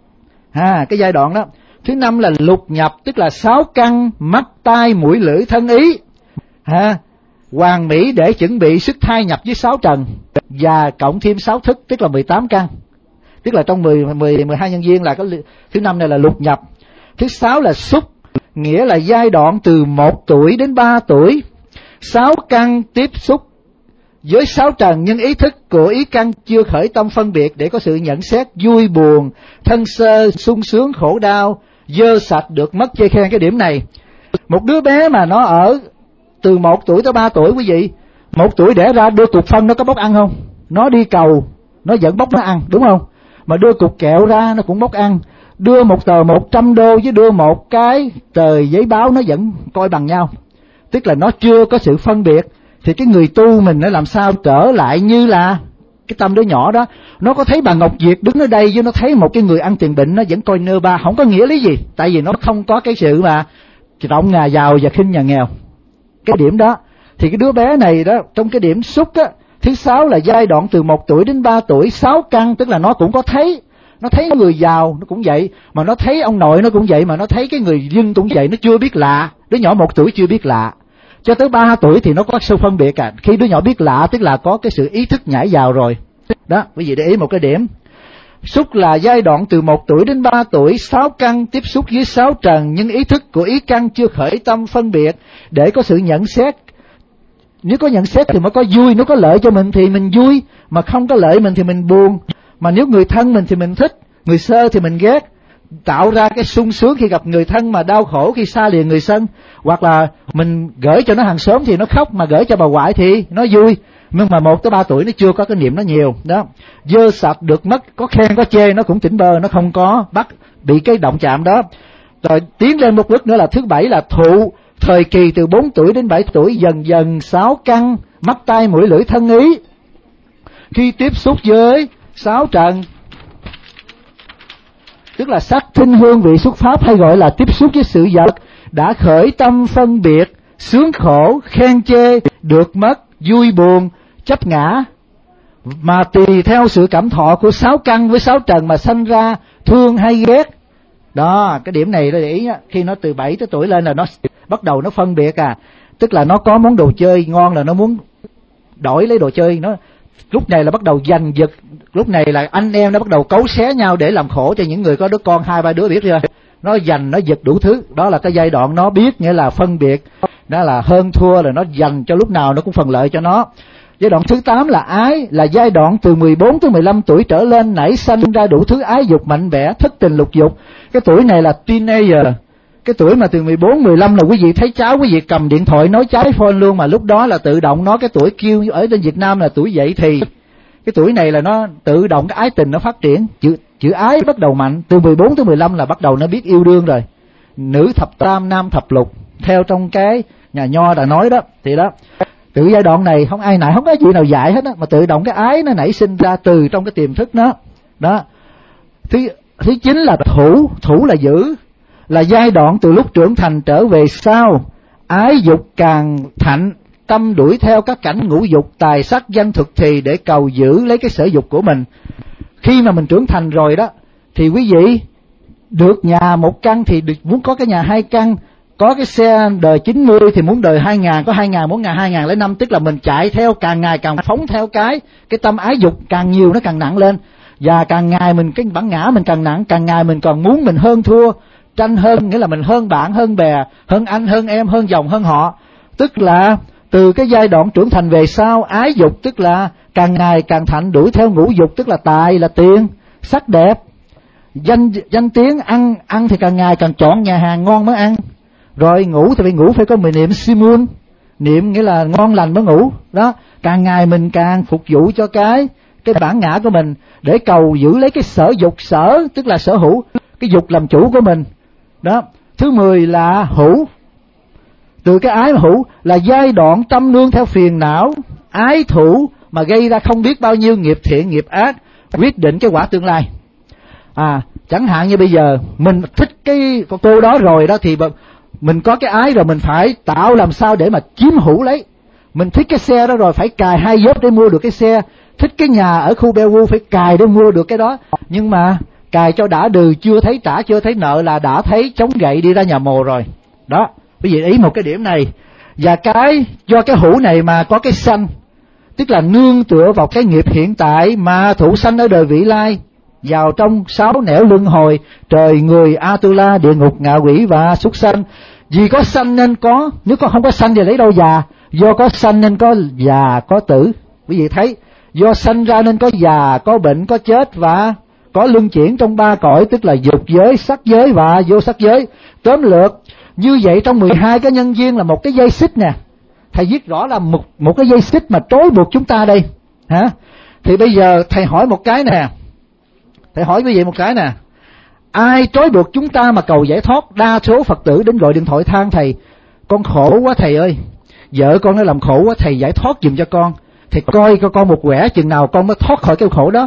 À, cái giai đoạn đó. Thứ năm là lục nhập, tức là sáu căn mắt tai mũi lưỡi thân ý. À, hoàn mỹ để chuẩn bị sức thai nhập với sáu trần, và cộng thêm sáu thức, tức là mười tám căn. Tức là trong mười, mười, mười hai nhân duyên là có thứ năm này là lục nhập. Thứ sáu là xúc, nghĩa là giai đoạn từ một tuổi đến ba tuổi. Sáu căn tiếp xúc với sáu trần, nhưng ý thức của ý căn chưa khởi tâm phân biệt để có sự nhận xét vui buồn, thân sơ, sung sướng, khổ đau, dơ sạch, được mất, chê khen. Cái điểm này, một đứa bé mà nó ở từ một tuổi tới ba tuổi, quý vị, một tuổi đẻ ra đưa cục phân nó có bóc ăn không? Nó đi cầu nó vẫn bóc nó ăn, đúng không? Mà đưa cục kẹo ra nó cũng bóc ăn. Đưa một tờ một trăm đô với đưa một cái tờ giấy báo nó vẫn coi bằng nhau. Tức là nó chưa có sự phân biệt. Thì cái người tu mình nó làm sao trở lại như là cái tâm đứa nhỏ đó, nó có thấy bà Ngọc Diệt đứng ở đây với nó thấy một cái người ăn tiền bệnh, nó vẫn coi nơ ba, không có nghĩa lý gì, tại vì nó không có cái sự mà trọng nhà giàu và khinh nhà nghèo. Cái điểm đó thì cái đứa bé này đó, trong cái điểm xúc á, thứ sáu là giai đoạn từ một tuổi đến ba tuổi, sáu căn, tức là nó cũng có thấy, nó thấy người giàu nó cũng vậy, mà nó thấy ông nội nó cũng vậy, mà nó thấy cái người dân cũng vậy, nó chưa biết lạ. Đứa nhỏ một tuổi chưa biết lạ, cho tới ba tuổi thì nó có sự phân biệt à. Khi đứa nhỏ biết lạ tức là có cái sự ý thức nhảy vào rồi đó. Quý vị để ý một cái điểm, xúc là giai đoạn từ một tuổi đến ba tuổi, sáu căn tiếp xúc với sáu trần, nhưng ý thức của ý căn chưa khởi tâm phân biệt để có sự nhận xét. Nếu có nhận xét thì mới có vui, nếu có lợi cho mình thì mình vui, mà không có lợi mình thì mình buồn. Mà nếu người thân mình thì mình thích, người sơ thì mình ghét, tạo ra cái sung sướng khi gặp người thân, mà đau khổ khi xa lìa người thân. Hoặc là mình gửi cho nó hàng xóm thì nó khóc, mà gửi cho bà ngoại thì nó vui. Nhưng mà một tới ba tuổi nó chưa có cái niệm nó nhiều đó. Dơ sạch, được mất, có khen có chê nó cũng tỉnh bơ, nó không có bắt bị cái động chạm đó. Rồi tiến lên một bước nữa là thứ bảy là thụ, thời kỳ từ bốn tuổi đến bảy tuổi, dần dần sáu căn mắt tai mũi lưỡi thân ý. Khi tiếp xúc với sáu trần, tức là sắc thinh hương vị xuất pháp, hay gọi là tiếp xúc với sự vật, đã khởi tâm phân biệt, sướng khổ, khen chê, được mất, vui buồn, chấp ngã, mà tùy theo sự cảm thọ của sáu căn với sáu trần mà sanh ra thương hay ghét. Đó, cái điểm này để ý á, khi nó từ bảy tới tuổi lên là nó bắt đầu nó phân biệt à, tức là nó có món đồ chơi ngon là nó muốn đổi lấy đồ chơi, nó lúc này là bắt đầu giành giật, lúc này là anh em nó bắt đầu cấu xé nhau để làm khổ cho những người có đứa con hai ba đứa, biết chưa? Nó giành, nó giật đủ thứ. Đó là cái giai đoạn nó biết, nghĩa là phân biệt, đó là hơn thua, là nó giành cho lúc nào nó cũng phần lợi cho nó. Giai đoạn thứ tám là ái, là giai đoạn từ mười bốn tới mười lăm tuổi trở lên, nảy sanh ra đủ thứ ái dục mạnh mẽ, thất tình lục dục. Cái tuổi này là teenager. Cái tuổi mà từ mười bốn, mười lăm là quý vị thấy cháu quý vị cầm điện thoại nói trái phone luôn, mà lúc đó là tự động nói cái tuổi kêu ở bên Việt Nam là tuổi dậy thì. Cái tuổi này là nó tự động cái ái tình nó phát triển, chữ chữ ái bắt đầu mạnh, từ mười bốn tới mười lăm là bắt đầu nó biết yêu đương rồi. Nữ thập tam, nam thập lục, theo trong cái nhà Nho đã nói đó, thì đó. Từ giai đoạn này không ai nại, không có gì nào dạy hết á, mà tự động cái ái nó nảy sinh ra từ trong cái tiềm thức nó. Đó. Thứ thứ chín là thủ, thủ là giữ, là giai đoạn từ lúc trưởng thành trở về sau, ái dục càng thạnh, tâm đuổi theo các cảnh ngũ dục, tài sắc danh thực thì để cầu giữ lấy cái sở dục của mình. Khi mà mình trưởng thành rồi đó, thì quý vị được nhà một căn thì được, muốn có cái nhà hai căn, có cái xe đời chín mươi thì muốn đời hai ngàn, có hai ngàn muốn ngày hai ngàn lấy năm, tức là mình chạy theo càng ngày càng phóng theo cái cái tâm ái dục càng nhiều nó càng nặng lên, và càng ngày mình cái bản ngã mình càng nặng, càng ngày mình còn muốn mình hơn thua, tranh hơn, nghĩa là mình hơn bạn, hơn bè, hơn anh, hơn em, hơn dòng, hơn họ. Tức là từ cái giai đoạn trưởng thành về sau, ái dục tức là càng ngày càng thạnh, đuổi theo ngũ dục, tức là tài, là tiền, sắc đẹp, danh danh tiếng, ăn ăn thì càng ngày càng chọn nhà hàng ngon mới ăn. Rồi ngủ thì phải ngủ phải có mình niệm simun, niệm nghĩa là ngon lành mới ngủ. Đó, càng ngày mình càng phục vụ cho cái cái bản ngã của mình để cầu giữ lấy cái sở dục, sở tức là sở hữu, cái dục làm chủ của mình. Đó. Thứ mười là hữu. Từ cái ái mà hữu là giai đoạn tâm nương theo phiền não, ái thủ mà gây ra không biết bao nhiêu nghiệp thiện nghiệp ác, quyết định cái quả tương lai. À, chẳng hạn như bây giờ mình thích cái cô đó rồi đó, thì mình có cái ái rồi, mình phải tạo làm sao để mà chiếm hữu lấy. Mình thích cái xe đó rồi phải cài hai dớp để mua được cái xe, thích cái nhà ở khu Bellevue phải cài để mua được cái đó. Nhưng mà cài cho đã đừ, chưa thấy trả, chưa thấy nợ là đã thấy chống gậy đi ra nhà mồ rồi. Đó, quý vị ý một cái điểm này. Và cái do cái hữu này mà có cái sanh, tức là nương tựa vào cái nghiệp hiện tại mà thụ sanh ở đời vị lai, vào trong sáu nẻo luân hồi, trời, người, Atula, địa ngục, ngạ quỷ và súc sanh. Vì có sanh nên có, nếu có không có sanh thì lấy đâu già, do có sanh nên có già, có tử. Quý vị thấy, do sanh ra nên có già, có bệnh, có chết và có luân chuyển trong ba cõi, tức là dục giới, sắc giới và vô sắc giới. Tóm lược, như vậy trong mười hai cái nhân duyên là một cái dây xích nè. Thầy viết rõ là một, một cái dây xích mà trói buộc chúng ta đây. Hả? Thì bây giờ thầy hỏi một cái nè. Thầy hỏi quý vị một cái nè. Ai trói buộc chúng ta mà cầu giải thoát? Đa số Phật tử đến gọi điện thoại than thầy, con khổ quá thầy ơi, vợ con nó làm khổ quá, thầy giải thoát giùm cho con. Thầy coi cho con một quẻ chừng nào con mới thoát khỏi cái khổ đó.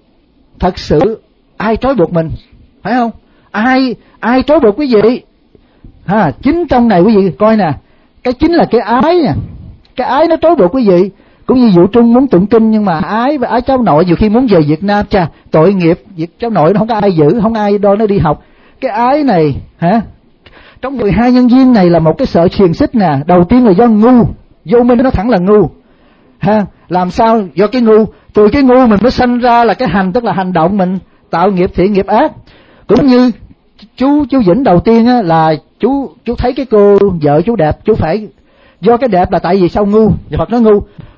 Thật sự ai trói buộc mình, phải không? Ai ai trói buộc quý vị? Ha, chính trong này quý vị coi nè, cái chính là cái ái nè. Cái ái nó trói buộc quý vị. Cũng như vụ Trung muốn tụng kinh, nhưng mà ái và ái cháu nội nhiều khi muốn về Việt Nam, chà, tội nghiệp, việc cháu nội nó không có ai giữ, không ai đo nó đi học. Cái ái này, hả? Trong mười hai nhân duyên này là một cái sợi xiềng xích nè. Đầu tiên là do ngu, vô minh nó thẳng là ngu. Ha, làm sao do cái ngu, từ cái ngu mình mới sanh ra là cái hành, tức là hành động mình tạo nghiệp thiện nghiệp ác. Cũng như chú chú Vĩnh đầu tiên á, là chú chú thấy cái cô vợ chú đẹp, chú phải do cái đẹp là tại vì sao ngu, và Phật nói ngu.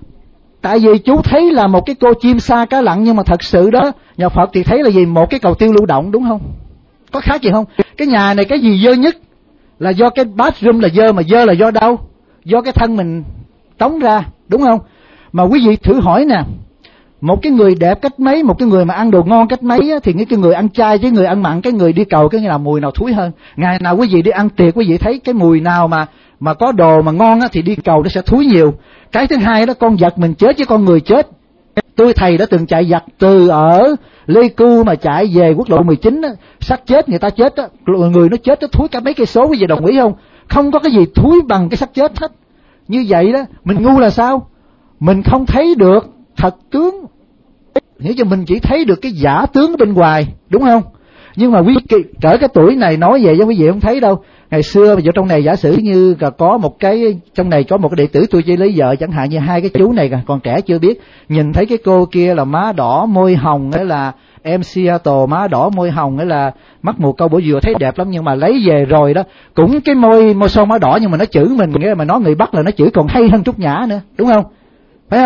Tại vì chú thấy là một cái cô chim sa cá lặn, nhưng mà thật sự đó nhà Phật thì thấy là gì, một cái cầu tiêu lưu động, đúng không? Có khác gì không? Cái nhà này cái gì dơ nhất là do cái bathroom là dơ, mà dơ là do đâu? Do cái thân mình tống ra, đúng không? Mà quý vị thử hỏi nè, một cái người đẹp cách mấy, một cái người mà ăn đồ ngon cách mấy á, thì cái, cái người ăn chay với người ăn mặn, cái người đi cầu cái nào mùi nào thúi hơn? Ngày nào quý vị đi ăn tiệc quý vị thấy cái mùi nào mà mà có đồ mà ngon á thì đi cầu nó sẽ thúi nhiều. Cái thứ hai đó, con vật mình chết chứ con người chết. Tôi thầy đã từng chạy giặc từ ở Pleiku mà chạy về quốc lộ mười chín á, xác chết người ta chết á, người nó chết nó thúi cả mấy cây số, quý vị đồng ý không? Không có cái gì thúi bằng cái xác chết hết. Như vậy đó, mình ngu là sao? Mình không thấy được thật tướng, nếu như mình chỉ thấy được cái giả tướng bên ngoài, đúng không? Nhưng mà quý cỡ cái tuổi này nói về cho quý vị không thấy đâu. Ngày xưa giờ trong này giả sử như có một cái, trong này có một cái đệ tử tôi chỉ lấy vợ, chẳng hạn như hai cái chú này còn trẻ chưa biết, nhìn thấy cái cô kia là má đỏ môi hồng, hay là em Seattle má đỏ môi hồng, hay là mắt mù câu bổ dừa, thấy đẹp lắm, nhưng mà lấy về rồi đó cũng cái môi môi son má đỏ, nhưng mà nó chửi mình, nghĩa là mà nói người Bắc là nó chửi còn hay hơn Trúc Nhã nữa, đúng không? Phải không?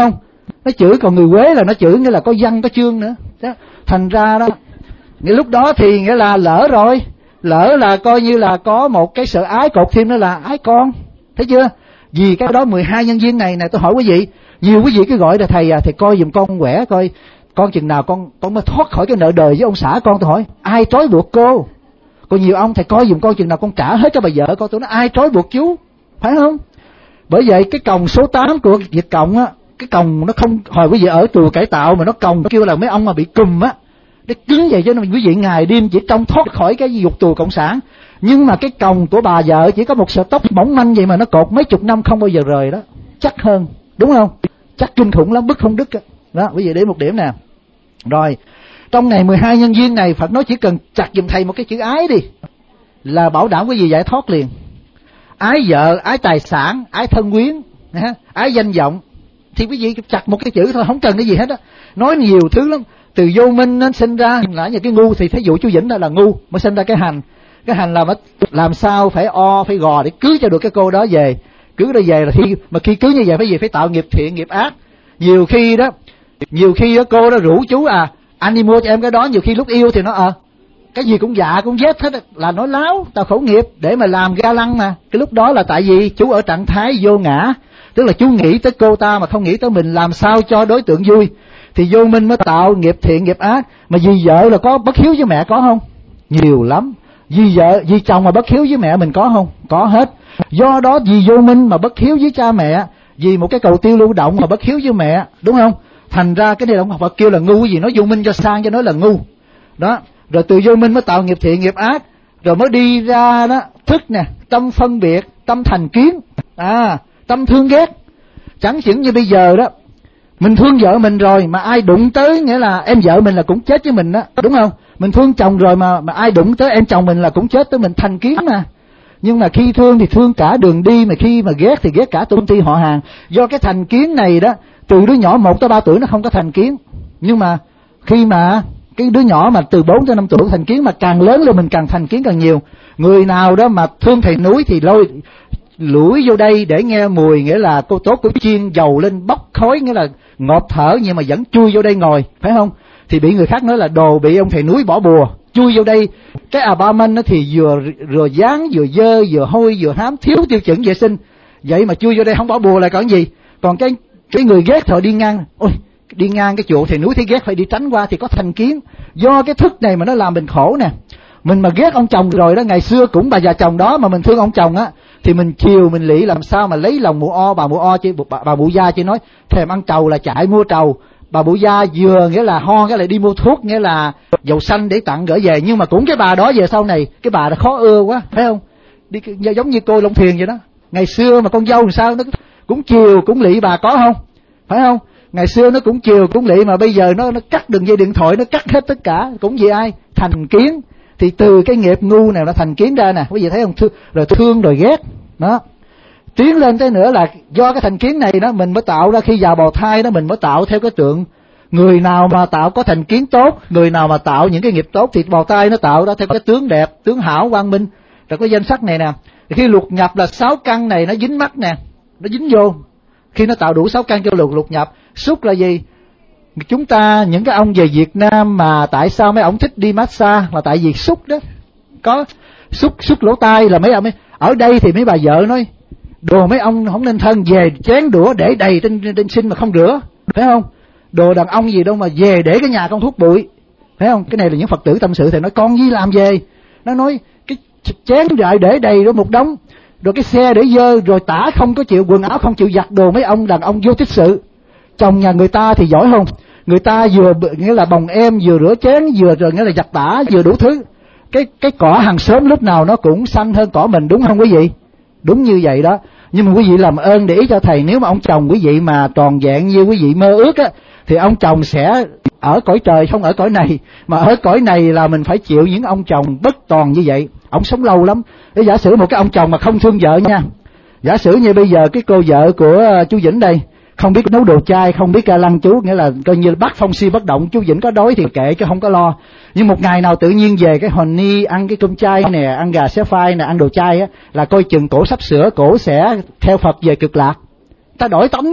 Nó chửi, còn người Quế là nó chửi nghĩa là có văn có chương nữa đó. Thành ra đó, nghĩa lúc đó thì nghĩa là lỡ rồi, lỡ là coi như là có một cái sự ái cột thêm nữa là ái con, thấy chưa? Vì cái đó mười hai nhân viên này này tôi hỏi quý vị, nhiều quý vị cứ gọi là thầy à, thầy coi giùm con quẻ coi con chừng nào con con mới thoát khỏi cái nợ đời với ông xã con. Tôi hỏi ai trói buộc cô? Còn nhiều ông thầy coi giùm con chừng nào con trả hết cho bà vợ con. Tôi nói ai trói buộc chú, phải không? Bởi vậy cái còng số tám của Việt Cộng á, cái còng nó không, hồi quý vị ở tù cải tạo mà nó còng kêu là mấy ông mà bị cùm á, nó cứng vậy cho nên quý vị ngày đêm chỉ trong thoát khỏi cái dục tù cộng sản. Nhưng mà cái còng của bà vợ chỉ có một sợi tóc mỏng manh vậy mà nó cột mấy chục năm không bao giờ rời đó, chắc hơn, đúng không? Chắc kinh khủng lắm, bức không đứt đó. Đó, quý vị để một điểm nè. Rồi, trong ngày mười hai nhân viên này, Phật nói chỉ cần chặt giùm thầy một cái chữ ái đi là bảo đảm quý vị giải thoát liền. Ái vợ, ái tài sản, ái thân quyến, ái danh vọng, thì quý vị chặt một cái chữ thôi, không cần cái gì hết á. Nói nhiều thứ lắm, từ vô minh nó sinh ra là như cái ngu, thì thí dụ chú Vĩnh đó là ngu mới sinh ra cái hành. Cái hành là làm sao phải o phải gò để cưới cho được cái cô đó về. Cưới đó về là khi mà khi cưới như vậy phải gì, phải tạo nghiệp thiện nghiệp ác. Nhiều khi đó, nhiều khi đó cô đó rủ chú à anh đi mua cho em cái đó, nhiều khi lúc yêu thì nó ờ à, cái gì cũng dạ cũng vết hết, là nói láo tao khẩu nghiệp để mà làm ga lăng mà. Cái lúc đó là tại vì chú ở trạng thái vô ngã, tức là chú nghĩ tới cô ta mà không nghĩ tới mình, làm sao cho đối tượng vui, thì vô minh mới tạo nghiệp thiện nghiệp ác. Mà vì vợ là có bất hiếu với mẹ có không? Nhiều lắm. Vì vợ, vì chồng mà bất hiếu với mẹ mình có không? Có hết. Do đó vì vô minh mà bất hiếu với cha mẹ, vì một cái cầu tiêu lưu động mà bất hiếu với mẹ, đúng không? Thành ra cái này là ông Phật kêu là ngu, gì nói vô minh cho sang cho nói là ngu đó. Rồi từ vô minh mới tạo nghiệp thiện nghiệp ác, rồi mới đi ra đó thức nè, tâm phân biệt, tâm thành kiến, à tâm thương ghét. Chẳng chừng như bây giờ đó mình thương vợ mình rồi mà ai đụng tới, nghĩa là em vợ mình là cũng chết với mình đó, đúng không? Mình thương chồng rồi mà mà ai đụng tới em chồng mình là cũng chết tới mình, thành kiến mà. Nhưng mà khi thương thì thương cả đường đi, mà khi mà ghét thì ghét cả tôn ti họ hàng. Do cái thành kiến này đó, từ đứa nhỏ một tới ba tuổi nó không có thành kiến, nhưng mà khi mà cái đứa nhỏ mà từ bốn tới năm tuổi thành kiến, mà càng lớn lên mình càng thành kiến càng nhiều. Người nào đó mà thương thầy núi thì lôi lủi vô đây để nghe mùi, nghĩa là cô tốt của chiên dầu lên bốc khói, nghĩa là ngọt thở, nhưng mà vẫn chui vô đây ngồi, phải không? Thì bị người khác nói là đồ bị ông thầy núi bỏ bùa, chui vô đây. Cái à ba minh nó thì vừa vừa dáng vừa dơ vừa hôi vừa hám, thiếu tiêu chuẩn vệ sinh, vậy mà chui vô đây không bỏ bùa là còn gì. Còn cái cái người ghét thợ đi ngang, ôi đi ngang cái chỗ thầy núi thấy ghét phải đi tránh qua, thì có thành kiến. Do cái thức này mà nó làm mình khổ nè. Mình mà ghét ông chồng rồi đó, ngày xưa cũng bà già chồng đó mà mình thương ông chồng á, thì mình chiều mình lị làm sao mà lấy lòng mụ o. Bà mụ o chứ bà, bà mụ gia chỉ nói thèm ăn trầu là chạy mua trầu. Bà mụ gia vừa nghĩa là ho cái lại đi mua thuốc, nghĩa là dầu xanh để tặng gửi về. Nhưng mà cũng cái bà đó về sau này cái bà đã khó ưa quá, phải không? Đi giống như cô Long Thiền vậy đó. Ngày xưa mà con dâu làm sao nó cũng chiều cũng lị bà có không? Phải không? Ngày xưa nó cũng chiều cũng lị, mà bây giờ nó nó cắt đường dây điện thoại, nó cắt hết tất cả, cũng vì ai? Thành kiến. Thì từ cái nghiệp ngu này nó thành kiến ra nè, quý vị thấy không? Thương, rồi thương rồi ghét đó. Tiến lên tới nữa là do cái thành kiến này đó, mình mới tạo ra khi vào bào thai đó, mình mới tạo theo cái tượng. Người nào mà tạo có thành kiến tốt, người nào mà tạo những cái nghiệp tốt, thì bào thai nó tạo ra theo cái tướng đẹp, tướng hảo, quang minh. Rồi cái danh sắc này nè, khi lục nhập là sáu căn này nó dính mắt nè, nó dính vô. Khi nó tạo đủ sáu căn cho lục lục nhập. Xúc là gì? Chúng ta những cái ông về Việt Nam mà tại sao mấy ông thích đi massage là tại vì xúc đó. Có xúc xúc lỗ tai là mấy ông ấy. Ở đây thì mấy bà vợ nói đồ mấy ông không nên thân, về chén đũa để đầy trên trên sinh mà không rửa, phải không? Đồ đàn ông gì đâu mà về để cái nhà con thuốc bụi, phải không? Cái này là những Phật tử tâm sự thì nói con gì làm về. Nó nói cái chén lại để đầy đó một đống, rồi cái xe để dơ, rồi tả không có chịu, quần áo không chịu giặt, đồ mấy ông đàn ông vô tích sự. Chồng nhà người ta thì giỏi không? Người ta vừa nghĩa là bồng em, vừa rửa chén, vừa rồi nghĩa là giặt tả, vừa đủ thứ. Cái cái cỏ hàng xóm lúc nào nó cũng xanh hơn cỏ mình, đúng không quý vị? Đúng như vậy đó. Nhưng mà quý vị làm ơn để ý cho thầy, nếu mà ông chồng quý vị mà tròn vẹn như quý vị mơ ước á, thì ông chồng sẽ ở cõi trời không ở cõi này. Mà ở cõi này là mình phải chịu những ông chồng bất toàn như vậy. Ông sống lâu lắm. Để giả sử một cái ông chồng mà không thương vợ nha. Giả sử như bây giờ cái cô vợ của chú Vĩnh đây không biết nấu đồ chay, không biết ca lăng chú, nghĩa là coi như bắt phong si bất động, chú Vĩnh có đói thì kệ chứ không có lo. Nhưng một ngày nào tự nhiên về cái hòn ni ăn cái cơm chay nè, ăn gà xé phai nè, ăn đồ chay á, là coi chừng cổ sắp sửa, cổ sẽ theo Phật về cực lạc. Ta đổi tánh đó.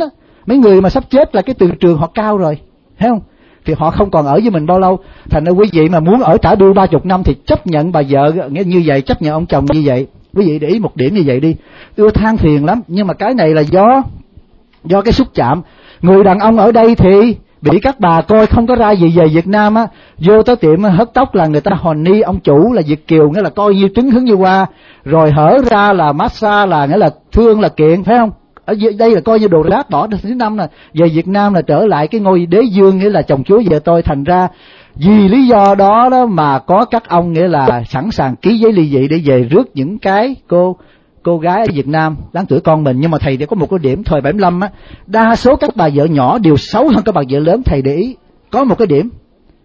Mấy người mà sắp chết là cái từ trường họ cao rồi, thấy không? Thì họ không còn ở với mình bao lâu. Thành ra quý vị mà muốn ở trả đua ba chục năm thì chấp nhận bà vợ như vậy, chấp nhận ông chồng như vậy. Quý vị để ý một điểm như vậy đi. Tôi than phiền lắm, nhưng mà cái này là do do cái xúc chạm. Người đàn ông ở đây thì bị các bà coi không có ra gì về Việt Nam á, vô tới tiệm hớt tóc là người ta hòn ni, ông chủ là Việt kiều, nghĩa là coi như trứng hứng như hoa, rồi hở ra là massage, là nghĩa là thương là kiện, phải không? Ở đây là coi như đồ rác bỏ thứ năm là về Việt Nam là trở lại cái ngôi đế dương, nghĩa là chồng chúa vợ tôi. Thành ra vì lý do đó đó mà có các ông nghĩa là sẵn sàng ký giấy ly dị để về rước những cái cô cô gái ở Việt Nam đáng tuổi con mình. Nhưng mà thầy để có một cái điểm thời bảy mươi lăm á, đa số các bà vợ nhỏ đều xấu hơn các bà vợ lớn. Thầy để ý có một cái điểm,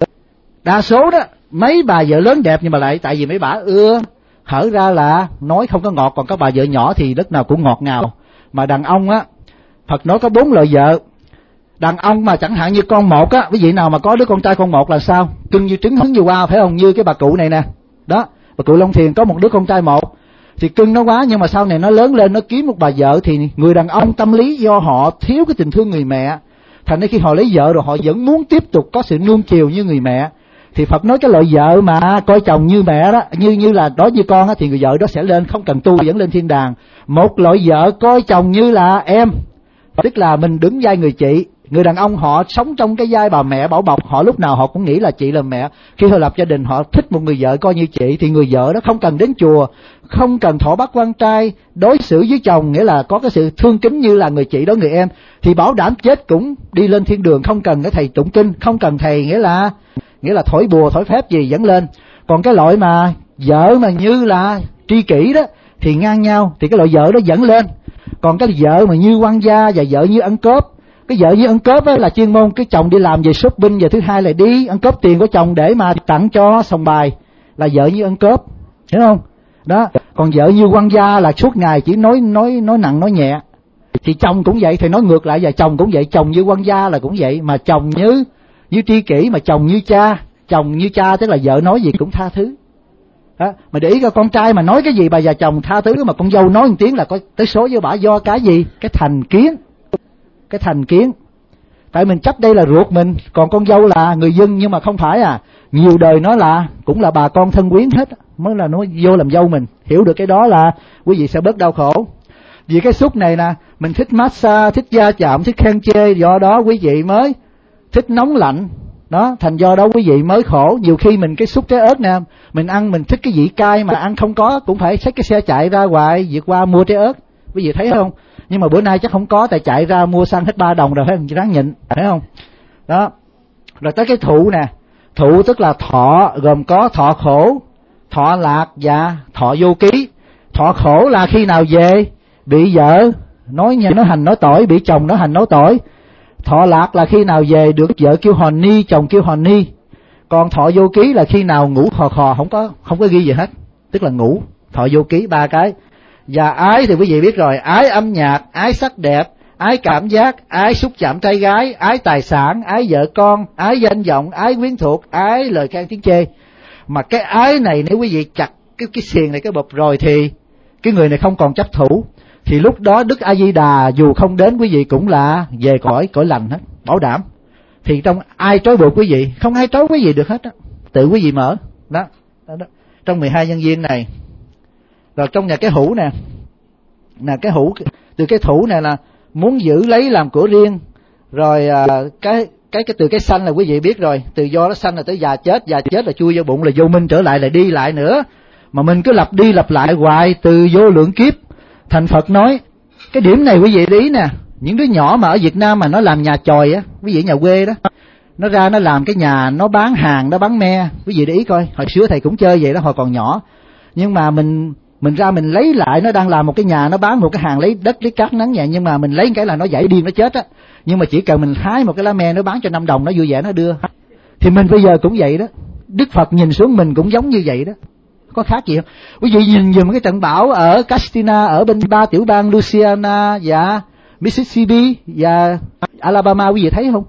đa số đó mấy bà vợ lớn đẹp nhưng mà lại tại vì mấy bà ưa hở ra là nói không có ngọt, còn các bà vợ nhỏ thì lúc nào cũng ngọt ngào. Mà đàn ông á, Phật nói có bốn loại vợ. Đàn ông mà chẳng hạn như con một á, quý vị nào mà có đứa con trai con một là sao? Cưng như trứng hứng như hoa, phải không? Như cái bà cụ này nè, đó, bà cụ Long Thiền có một đứa con trai một thì cưng nó quá, nhưng mà sau này nó lớn lên nó kiếm một bà vợ thì người đàn ông tâm lý do họ thiếu cái tình thương người mẹ, thành ra khi họ lấy vợ rồi họ vẫn muốn tiếp tục có sự nuông chiều như người mẹ. Thì Phật nói cái loại vợ mà coi chồng như mẹ đó, như như là đó như con á, thì người vợ đó sẽ lên, không cần tu vẫn lên thiên đàng. Một loại vợ coi chồng như là em, tức là mình đứng vai người chị. Người đàn ông họ sống trong cái vai bà mẹ bảo bọc, họ lúc nào họ cũng nghĩ là chị là mẹ. Khi họ lập gia đình họ thích một người vợ coi như chị, thì người vợ đó không cần đến chùa, không cần thọ bát quan trai, đối xử với chồng nghĩa là có cái sự thương kính như là người chị đó người em, thì bảo đảm chết cũng đi lên thiên đường, không cần cái thầy tụng kinh, không cần thầy nghĩa là nghĩa là thổi bùa thổi phép gì vẫn lên. Còn cái loại mà vợ mà như là tri kỷ đó thì ngang nhau, thì cái loại vợ đó dẫn lên. Còn cái vợ mà như quan gia và vợ như ăn cướp, cái vợ như ăn cướp á là chuyên môn cái chồng đi làm về shopping, và thứ hai là đi ăn cướp tiền của chồng để mà tặng cho sòng bài, là vợ như ăn cướp, hiểu không? Đó. Còn vợ như quan gia là suốt ngày chỉ nói nói nói nặng nói nhẹ. Thì chồng cũng vậy, thì nói ngược lại, và chồng cũng vậy, chồng như quan gia là cũng vậy, mà chồng như như tri kỷ, mà chồng như cha, chồng như cha tức là vợ nói gì cũng tha thứ. Đó. Mà để ý coi con trai mà nói cái gì bà già chồng tha thứ, mà con dâu nói một tiếng là có tới số với bà, do cái gì? Cái thành kiến. Cái thành kiến. Tại mình chấp đây là ruột mình, còn con dâu là người dân, nhưng mà không phải à. Nhiều đời nó là cũng là bà con thân quyến hết, mới là nó vô làm dâu mình. Hiểu được cái đó là quý vị sẽ bớt đau khổ. Vì cái xúc này nè, mình thích massage, thích da chạm, thích khen chê, do đó quý vị mới thích nóng lạnh. Đó, thành do đó quý vị mới khổ. Nhiều khi mình cái xúc trái ớt nè, mình ăn mình thích cái vị cay mà ăn không có, cũng phải xách cái xe chạy ra ngoài vượt qua mua trái ớt. Quý vị thấy không? Nhưng mà bữa nay chắc không có, tại chạy ra mua xăng hết ba đồng rồi, phải không? Ráng nhịn, thấy không? Đó. Rồi tới cái thụ nè. Thụ tức là thọ, gồm có thọ khổ, thọ lạc và thọ vô ký. Thọ khổ là khi nào về bị vợ nói nhà nói hành nói tỏi, bị chồng nói hành nói tỏi. Thọ lạc là khi nào về được vợ kêu hòn ni, chồng kêu hòn ni. Còn thọ vô ký là khi nào ngủ khò khò, không có không có ghi gì hết, tức là ngủ. Thọ vô ký ba cái. Và ái thì quý vị biết rồi, ái âm nhạc, ái sắc đẹp, ái cảm giác, ái xúc chạm trai gái, ái tài sản, ái vợ con, ái danh vọng, ái quyến thuộc, ái lời khen tiếng chê. Mà cái ái này nếu quý vị chặt cái cái xiềng này cái bụp rồi thì cái người này không còn chấp thủ, thì lúc đó Đức A Di Đà dù không đến quý vị cũng là về cõi cõi lành hết, bảo đảm. Thì trong ai trói buộc quý vị? Không ai trói quý vị được hết đó. Tự quý vị mở. Đó. Đó, đó. Trong mười hai nhân duyên này. Rồi trong nhà cái hữu nè. Nè cái hữu từ cái thủ này là muốn giữ lấy làm của riêng. Rồi à, cái cái cái từ cái sanh là quý vị biết rồi, từ do nó sanh là tới già chết, già chết là chui vô bụng, là vô minh trở lại, là đi lại nữa. Mà mình cứ lặp đi lặp lại hoài từ vô lượng kiếp. Thành Phật nói cái điểm này quý vị để ý nè, những đứa nhỏ mà ở Việt Nam mà nó làm nhà chòi á, quý vị nhà quê đó, nó ra nó làm cái nhà, nó bán hàng, nó bán me, quý vị để ý coi, hồi xưa thầy cũng chơi vậy đó hồi còn nhỏ. Nhưng mà mình mình ra mình lấy lại, nó đang làm một cái nhà, nó bán một cái hàng lấy đất lấy cát nắng vậy, nhưng mà mình lấy cái là nó dãy điên nó chết á. Nhưng mà chỉ cần mình hái một cái lá me nó bán cho năm đồng, nó vui vẻ nó đưa. Thì mình bây giờ cũng vậy đó, Đức Phật nhìn xuống mình cũng giống như vậy đó. Có khác gì không? Quý vị nhìn dùm cái trận bão ở Castina, ở bên ba tiểu bang Louisiana và Mississippi và Alabama, quý vị thấy không?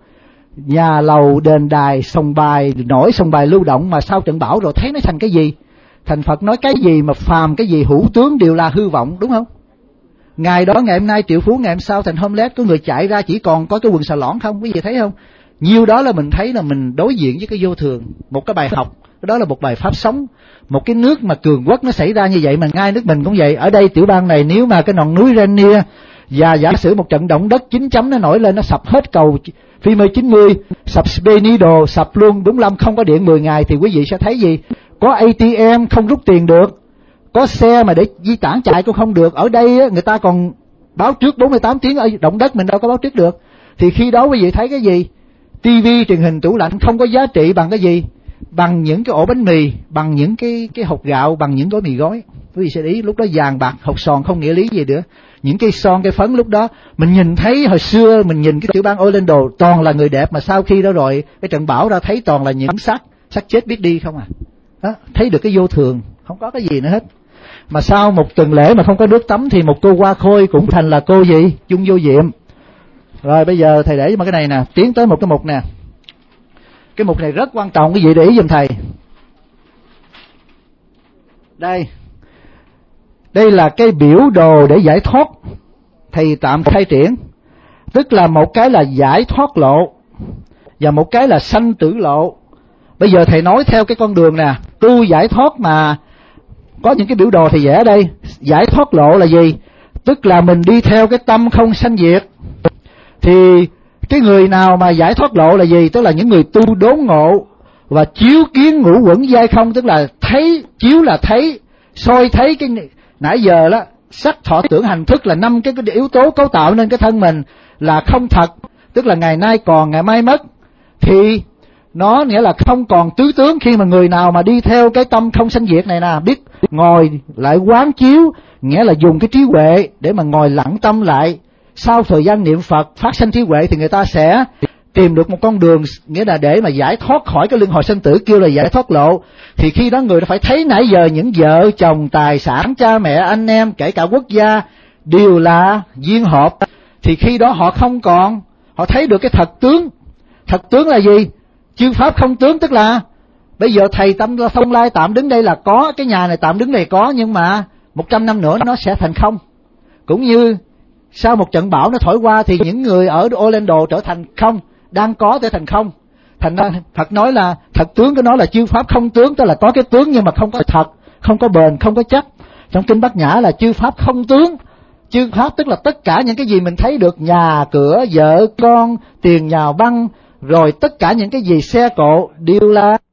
Nhà lầu, đền đài, sòng bài, nổi sòng bài lưu động, mà sau trận bão rồi thấy nó thành cái gì? Thành Phật nói cái gì mà phàm, cái gì hữu tướng đều là hư vọng, đúng không? Ngày đó ngày hôm nay triệu phú, ngày hôm sau thành homeless, có người chạy ra chỉ còn có cái quần xà lõn không, quý vị thấy không? Nhiều đó là mình thấy là mình đối diện với cái vô thường. Một cái bài học, đó là một bài pháp sống. Một cái nước mà cường quốc nó xảy ra như vậy, mà ngay nước mình cũng vậy. Ở đây tiểu bang này nếu mà cái ngọn núi Rainier và giả sử một trận động đất chín chấm nó nổi lên, nó sập hết cầu Fiume chín mươi, sập Spenido, sập luôn đúng lâm, không có điện mười ngày, thì quý vị sẽ thấy gì? Có a tê em không rút tiền được, có xe mà để di tản chạy cũng không được. Ở đây á, người ta còn báo trước bốn mươi tám tiếng, ở động đất mình đâu có báo trước được. Thì khi đó quý vị thấy cái gì? tivi, truyền hình, tủ lạnh không có giá trị bằng cái gì? Bằng những cái ổ bánh mì, bằng những cái cái hột gạo, bằng những gói mì gói. Quý vị sẽ ý lúc đó vàng bạc hột sòn không nghĩa lý gì nữa. Những cây son, cây phấn lúc đó mình nhìn thấy hồi xưa mình nhìn cái tiểu bang Orlando toàn là người đẹp, mà sau khi đó rồi cái trận bão ra thấy toàn là những xác xác chết biết đi không à. Đó, thấy được cái vô thường, không có cái gì nữa hết. Mà sau một tuần lễ mà không có nước tắm thì một cô hoa khôi cũng thành là cô gì? Chung Vô Diệm. Rồi bây giờ thầy để mà cái này nè, tiến tới một cái mục nè. Cái mục này rất quan trọng, quý vị để ý giùm thầy. Đây. Đây là cái biểu đồ để giải thoát. Thầy tạm khai triển. Tức là một cái là giải thoát lộ và một cái là sanh tử lộ. Bây giờ thầy nói theo cái con đường nè, tu giải thoát mà có những cái biểu đồ thầy vẽ ở đây. Giải thoát lộ là gì? Tức là mình đi theo cái tâm không sanh diệt. Thì cái người nào mà giải thoát lộ là gì? Tức là những người tu đốn ngộ và chiếu kiến ngũ uẩn giai không, tức là thấy, chiếu là thấy, soi thấy cái nãy giờ đó, sắc thọ tưởng hành thức là năm cái, cái yếu tố cấu tạo nên cái thân mình là không thật, tức là ngày nay còn ngày mai mất. Thì nó nghĩa là không còn tứ tướng. Khi mà người nào mà đi theo cái tâm không sanh diệt này nè, biết ngồi lại quán chiếu, nghĩa là dùng cái trí huệ để mà ngồi lặng tâm lại, sau thời gian niệm Phật phát sanh trí huệ, thì người ta sẽ tìm được một con đường, nghĩa là để mà giải thoát khỏi cái luân hồi sinh tử, kêu là giải thoát lộ. Thì khi đó người ta phải thấy nãy giờ những vợ chồng, tài sản, cha mẹ, anh em, kể cả quốc gia đều là duyên hợp. Thì khi đó họ không còn, họ thấy được cái thật tướng. Thật tướng là gì? Chư pháp không tướng, tức là bây giờ thầy Tâm Thông Lai tạm đứng đây là có, cái nhà này tạm đứng đây có, nhưng mà một trăm năm nữa nó sẽ thành không. Cũng như sau một trận bão nó thổi qua thì những người ở Orlando trở thành không, đang có trở thành không. Thành ra Phật nói là thật tướng của nó là chư pháp không tướng, tức là có cái tướng nhưng mà không có thật, không có bền, không có chắc. Trong kinh Bát Nhã là chư pháp không tướng. Chư pháp tức là tất cả những cái gì mình thấy được, nhà, cửa, vợ, con, tiền nhào băng, rồi tất cả những cái gì xe cộ đều là